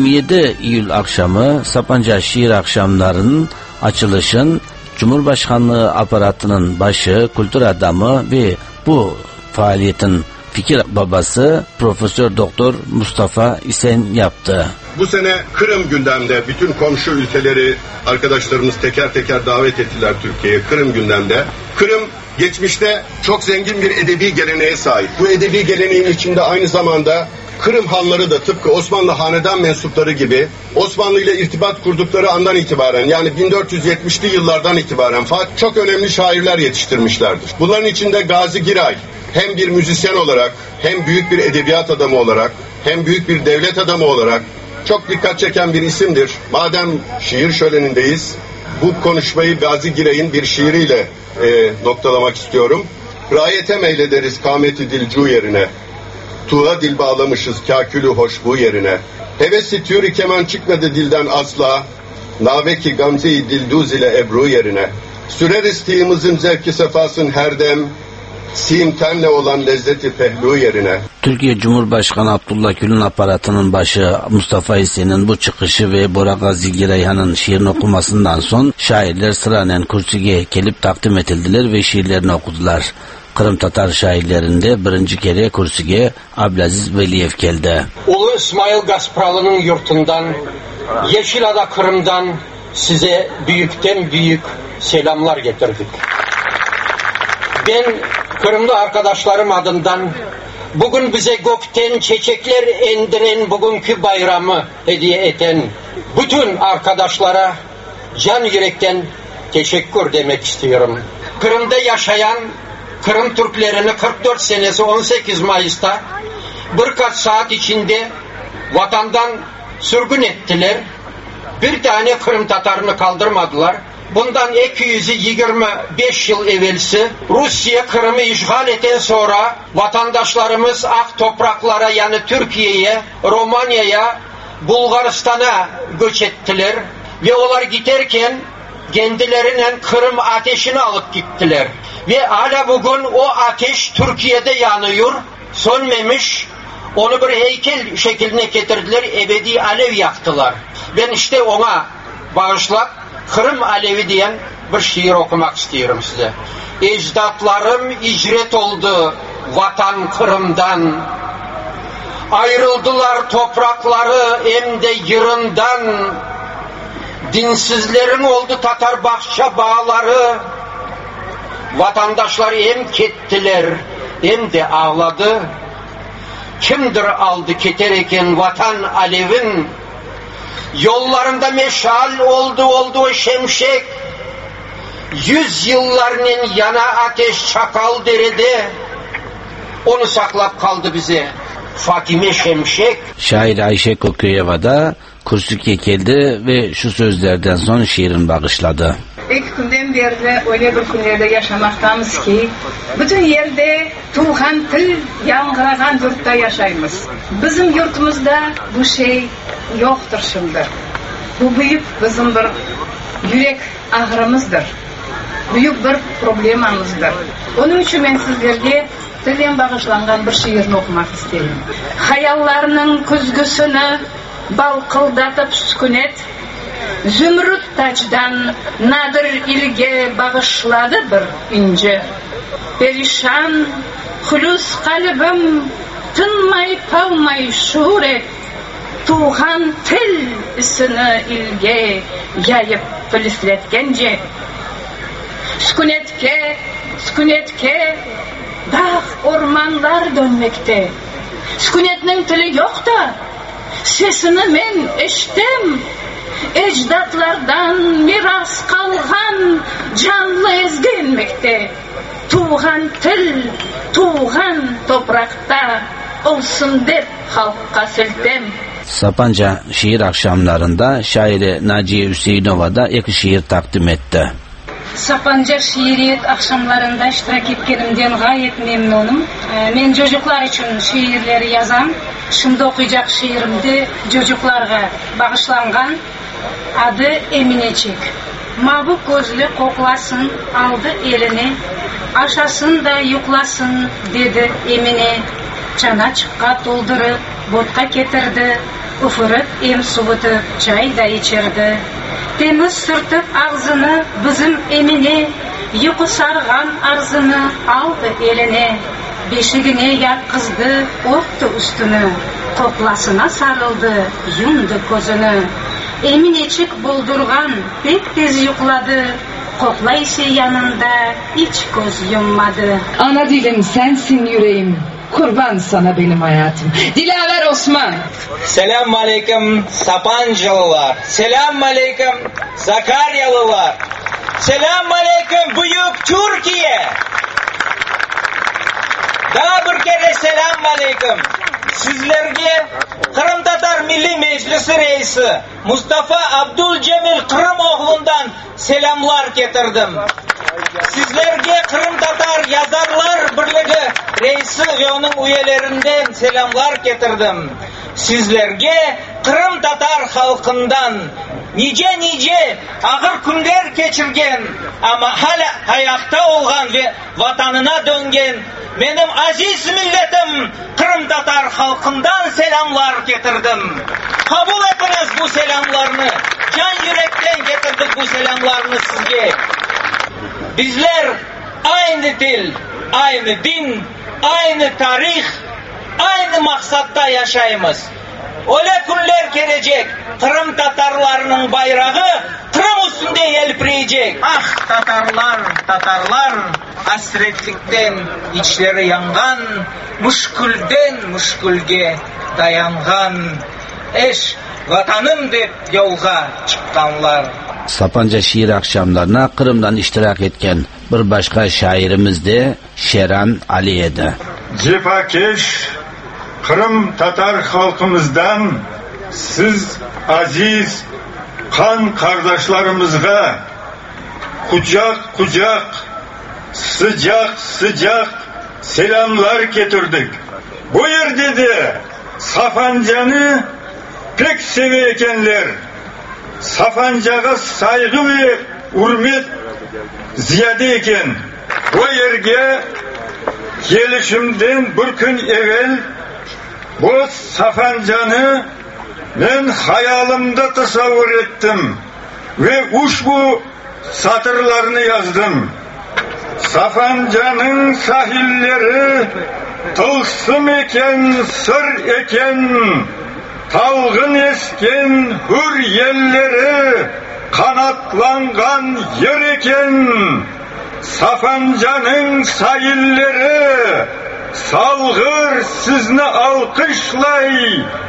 27 Eylül akşamı Sapanca Şiir Akşamları'nın açılışın Cumhurbaşkanlığı aparatının başı, kültür adamı ve bu faaliyetin fikir babası Profesör Doktor Mustafa İsen yaptı. Bu sene Kırım gündemde, bütün komşu ülkeleri arkadaşlarımız teker teker davet ettiler Türkiye'ye. Kırım gündemde. Kırım geçmişte çok zengin bir edebi geleneğe sahip. Bu edebi geleneğin içinde aynı zamanda Kırım hanları da tıpkı Osmanlı hanedan mensupları gibi Osmanlı ile irtibat kurdukları andan itibaren, yani 1470'li yıllardan itibaren çok önemli şairler yetiştirmişlerdir. Bunların içinde Gazi Giray hem bir müzisyen olarak, hem büyük bir edebiyat adamı olarak, hem büyük bir devlet adamı olarak çok dikkat çeken bir isimdir. Madem şiir şölenindeyiz, bu konuşmayı Gazi Giray'ın bir şiiriyle noktalamak istiyorum. Rayete meylederiz kâmeti dilcu yerine. Tuğa dil bağlamışız kâkülü hoşbu yerine. Hevesi türü keman çıkmadı dilden asla. Naveki gamze-i dilduz ile ebru yerine. Süreriz tığımızın zevki sefasın her dem. Simtenle olan lezzeti pehlu yerine. Türkiye Cumhurbaşkanı Abdullah Gül'ün aparatının başı Mustafa İsen'in bu çıkışı ve Bora Gazi Girayhan'ın şiirini okumasından son şairler sıranen kürsüye gelip takdim edildiler ve şiirlerini okudular. Kırım Tatar şairlerinde birinci kere kürsüye Abdülaziz Veliyev geldi. Ulu İsmail Gaspralı'nın yurtundan, Yeşilada Kırım'dan size büyükten büyük selamlar getirdik. Ben Kırımlı arkadaşlarım adından bugün bize gökten çiçekler indiren bugünkü bayramı hediye eden bütün arkadaşlara can yürekten teşekkür demek istiyorum. Kırım'da yaşayan Kırım Türklerini 44 senesi 18 Mayıs'ta birkaç saat içinde vatandan sürgün ettiler. Bir tane Kırım Tatarını kaldırmadılar. Bundan 225 yıl evvelsi Rusya Kırım'ı işgal eten sonra vatandaşlarımız ak topraklara, yani Türkiye'ye, Romanya'ya, Bulgaristan'a göç ettiler. Ve onlar giderken kendilerine Kırım ateşini alıp gittiler. Ve hala bugün o ateş Türkiye'de yanıyor, sönmemiş. Onu bir heykel şekline getirdiler, ebedi alev yaktılar. Ben işte ona bağışlap Kırım Alevi diyen bir şiir okumak istiyorum size. Ecdatlarım icret oldu vatan Kırım'dan. Ayrıldılar toprakları hem de yırından. Dinsizlerin oldu Tatar bahçe bağları. Vatandaşlar hem kettiler hem de ağladı. Kimdir aldı ketereken vatan alevin? Yollarında meşal oldu şimşek. 100 yıllarının yana ateş çakal derede. Onu saklap kaldı bize Fatime Şemşek. Şair Ayşe Kokuyeva da kürsüye geldi ve şu sözlerden son şiirini bağışladı. İlk günden beri öyle bir günlerde yaşamaktamız ki bütün yerde tuğhan til yankıragan yurtta yaşayımız. Bizim yurtumuzda bu şey yoktur şimdi. Bu büyük bizim bir yürek ağrımızdır. Büyük bir problemamızdır. Onun için ben sizlerge tilden bağışlangan bir şiirini okumak isterim. Hayallarının küzgüsünü balkıldatıp sükunet, zümrüt taçdan nadir ilge bağışladı bir ince. Perişan, hulus kalbim, tınmay kalmay şuur et, tuğhan til isini ilge yayıp filifletkence. Sükunetke, dağ ormanlar dönmekte. Sükunetinin tili yok da, sesini men eştem. Ecdatlardan miras kalgan canlı ezginmekte. Tuğhan til, tuğhan toprakta olsun dep halkka siltem. Sapanca şiir akşamlarında şairi Naciye Hüseyinova da iki şiir takdim etti. Sapanca şiiriyet akşamlarında iştirak etkenimden gayet memnunum. Men çocuklar için şiirleri yazam. Şimdi okuyacak şiirimde çocuklarga bağışlangan. Adı Eminecik. Mabuk gözlü koklasın, aldı elini. Aşasın da yuklasın dedi Emine. Çana çıkka doldurıp vodka getirdi. Ufuruk em suvutup çay da içirdi. Temiz sırtıp ağzını bizim Emine. Yuku sargan arzını aldı eline. Beşigine yatkızdı, örttü üstünü. Koklasına sarıldı, yumdu gözünü. Eminecik buldurgan pek tez yukladı. Koklayışı yanında hiç göz yummadı. Ana dilim sensin yüreğim. Kurban sana benim hayatım. Dilaver Osman. Selamun aleyküm Sapancalılar. Selamun aleyküm Sakaryalılar. Selamun aleyküm büyük Türkiye. Daha bir kere selamun aleyküm. Sizlerge Kırım Tatar Milli Meclisi Reisi Mustafa Abdülcemil Kırımoğlu'ndan selamlar getirdim. Sizlerge Kırım Tatar Yazarlar Birliği Reisi ve onun üyelerinden selamlar getirdim. Sizlerge Kırım Tatar halkından nice ağır günler geçirgen ama hala ayakta olgan ve vatanına döngen benim aziz milletim Kırım Tatar halkından selamlar getirdim. Kabul ediniz bu selamlarını. Can yürekten getirdik bu selamlarını sizge. Bizler aynı dil, aynı din, aynı tarih, aynı maksatta yaşayımız. Öyle günler gelecek. Kırım Tatarlarının bayrağı Kırım üstünde yelpreyecek. Ah Tatarlar, hasretlikten içleri yangan, müşkülden müşkülge dayangan, eş vatanım deyip yolga çıkanlar. Sapanca şiir akşamlarına Kırım'dan iştirak etken bir başka şairimiz de Şeran Aliye'di. Cefakeş Kırım Tatar halkımızdan siz aziz kan kardeşlerimizge kucak kucak sıcak selamlar getirdik. Buyur dedi Sapanca'nı pek seveykenler. Sapancaga saygı ve hürmet ziyade eken. O yerge gelişimden bir gün evvel bu Sapanca'nı ben hayalimde tasavvur ettim ve bu satırlarını yazdım. Sapanca'nın sahilleri tılsım eken, sır eken, talgın esken hür yerleri kanatlangan yer eken. Sapanca'nın sahilleri salgır sizni alkışlay,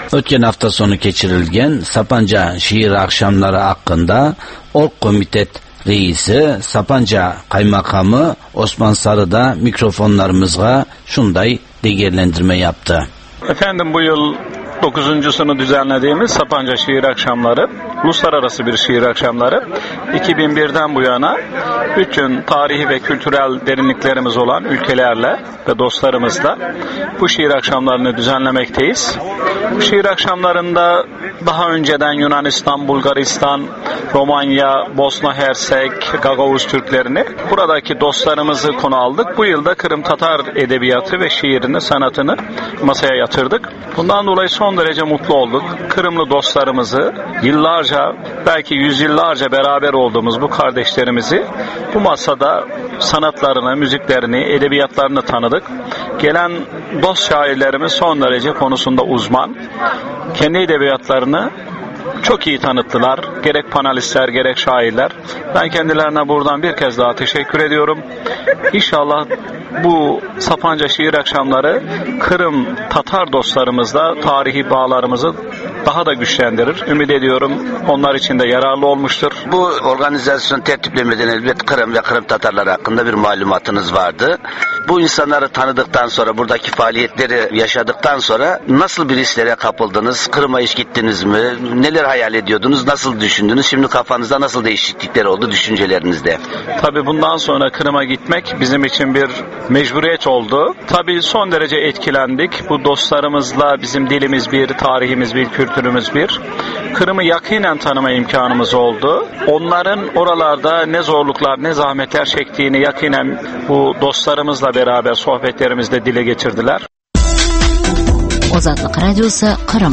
Ötken hafta sonu geçirilgen Sapanca şiir akşamları hakkında Ork Komitet Reisi Sapanca Kaymakamı Osman Sarı da mikrofonlarımızga şunday değerlendirme yaptı. Efendim, bu yıl 9.sunu düzenlediğimiz Sapanca Şiir Akşamları, uluslararası bir şiir akşamları. 2001'den bu yana bütün tarihi ve kültürel derinliklerimiz olan ülkelerle ve dostlarımızla bu şiir akşamlarını düzenlemekteyiz. Bu şiir akşamlarında daha önceden Yunanistan, Bulgaristan, Romanya, Bosna Hersek, Gagavuz Türklerini, buradaki dostlarımızı konu aldık. Bu yılda Kırım Tatar edebiyatı ve şiirini, sanatını masaya yatırdık. Bundan dolayı son derece mutlu olduk. Kırımlı dostlarımızı, yıllarca, belki yüzyıllarca beraber olduğumuz bu kardeşlerimizi bu masada sanatlarını, müziklerini, edebiyatlarını tanıdık. Gelen dost şairlerimiz son derece konusunda uzman. Kendi edebiyatlarını çok iyi tanıttılar. Gerek panelistler, gerek şairler. Ben kendilerine buradan bir kez daha teşekkür ediyorum. İnşallah bu Sapanca Şiir Akşamları Kırım Tatar dostlarımızla tarihi bağlarımızı daha da güçlendirir. Ümit ediyorum onlar için de yararlı olmuştur. Bu organizasyon tertiplemeden elbet Kırım ve Kırım Tatarları hakkında bir malumatınız vardı. Bu insanları tanıdıktan sonra, buradaki faaliyetleri yaşadıktan sonra nasıl bir hislere kapıldınız? Kırım'a hiç gittiniz mi? Neler hayal ediyordunuz? Nasıl düşündünüz? Şimdi kafanızda nasıl değişiklikler oldu düşüncelerinizde? Tabii bundan sonra Kırım'a gitmek bizim için bir mecburiyet oldu. Tabii son derece etkilendik. Bu dostlarımızla bizim dilimiz bir, tarihimiz bir, kültürümüz bir. Kırım'ı yakinen tanıma imkanımız oldu. Onların oralarda ne zorluklar, ne zahmetler çektiğini yakinen bu dostlarımızla beraber sohbetlerimizde dile getirdiler. Ozatlık Radyosu Kırım.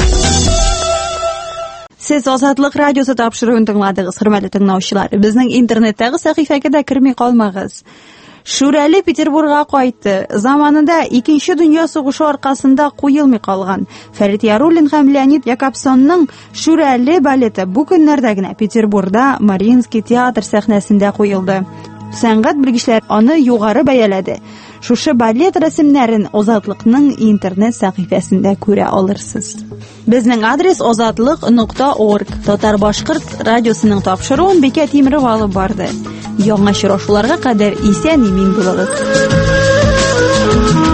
Siz Ozatlık Radyosu tapşırığını tingladığınız hürmetli dinləyicilər. Bizning internetdagi sahifaga da kirmay qolmag'iz. Şurali Peterburg'a qaytdi. Zamanında 2. Dünya Sog'ushi orqasida qo'yilmay qolgan Ferit Yarulin ham Leonid Yakobsonning Şurali baleti bu kunlardagina Peterburgda Mariinsky teatr sahnasida qo'yildi. San'at bilgichilari uni yuqori bayaladi. Şuşa balet rasmlarini Ozatlıqning internet sahifasida ko'ra olasiz. Bizning adres ozatliq.org. Tatar Boshqirt radiosining topshirig'ini Bekat Temirov olib bordi. Yangi uchrashuvlarga qadar eson-emin bo'linglar.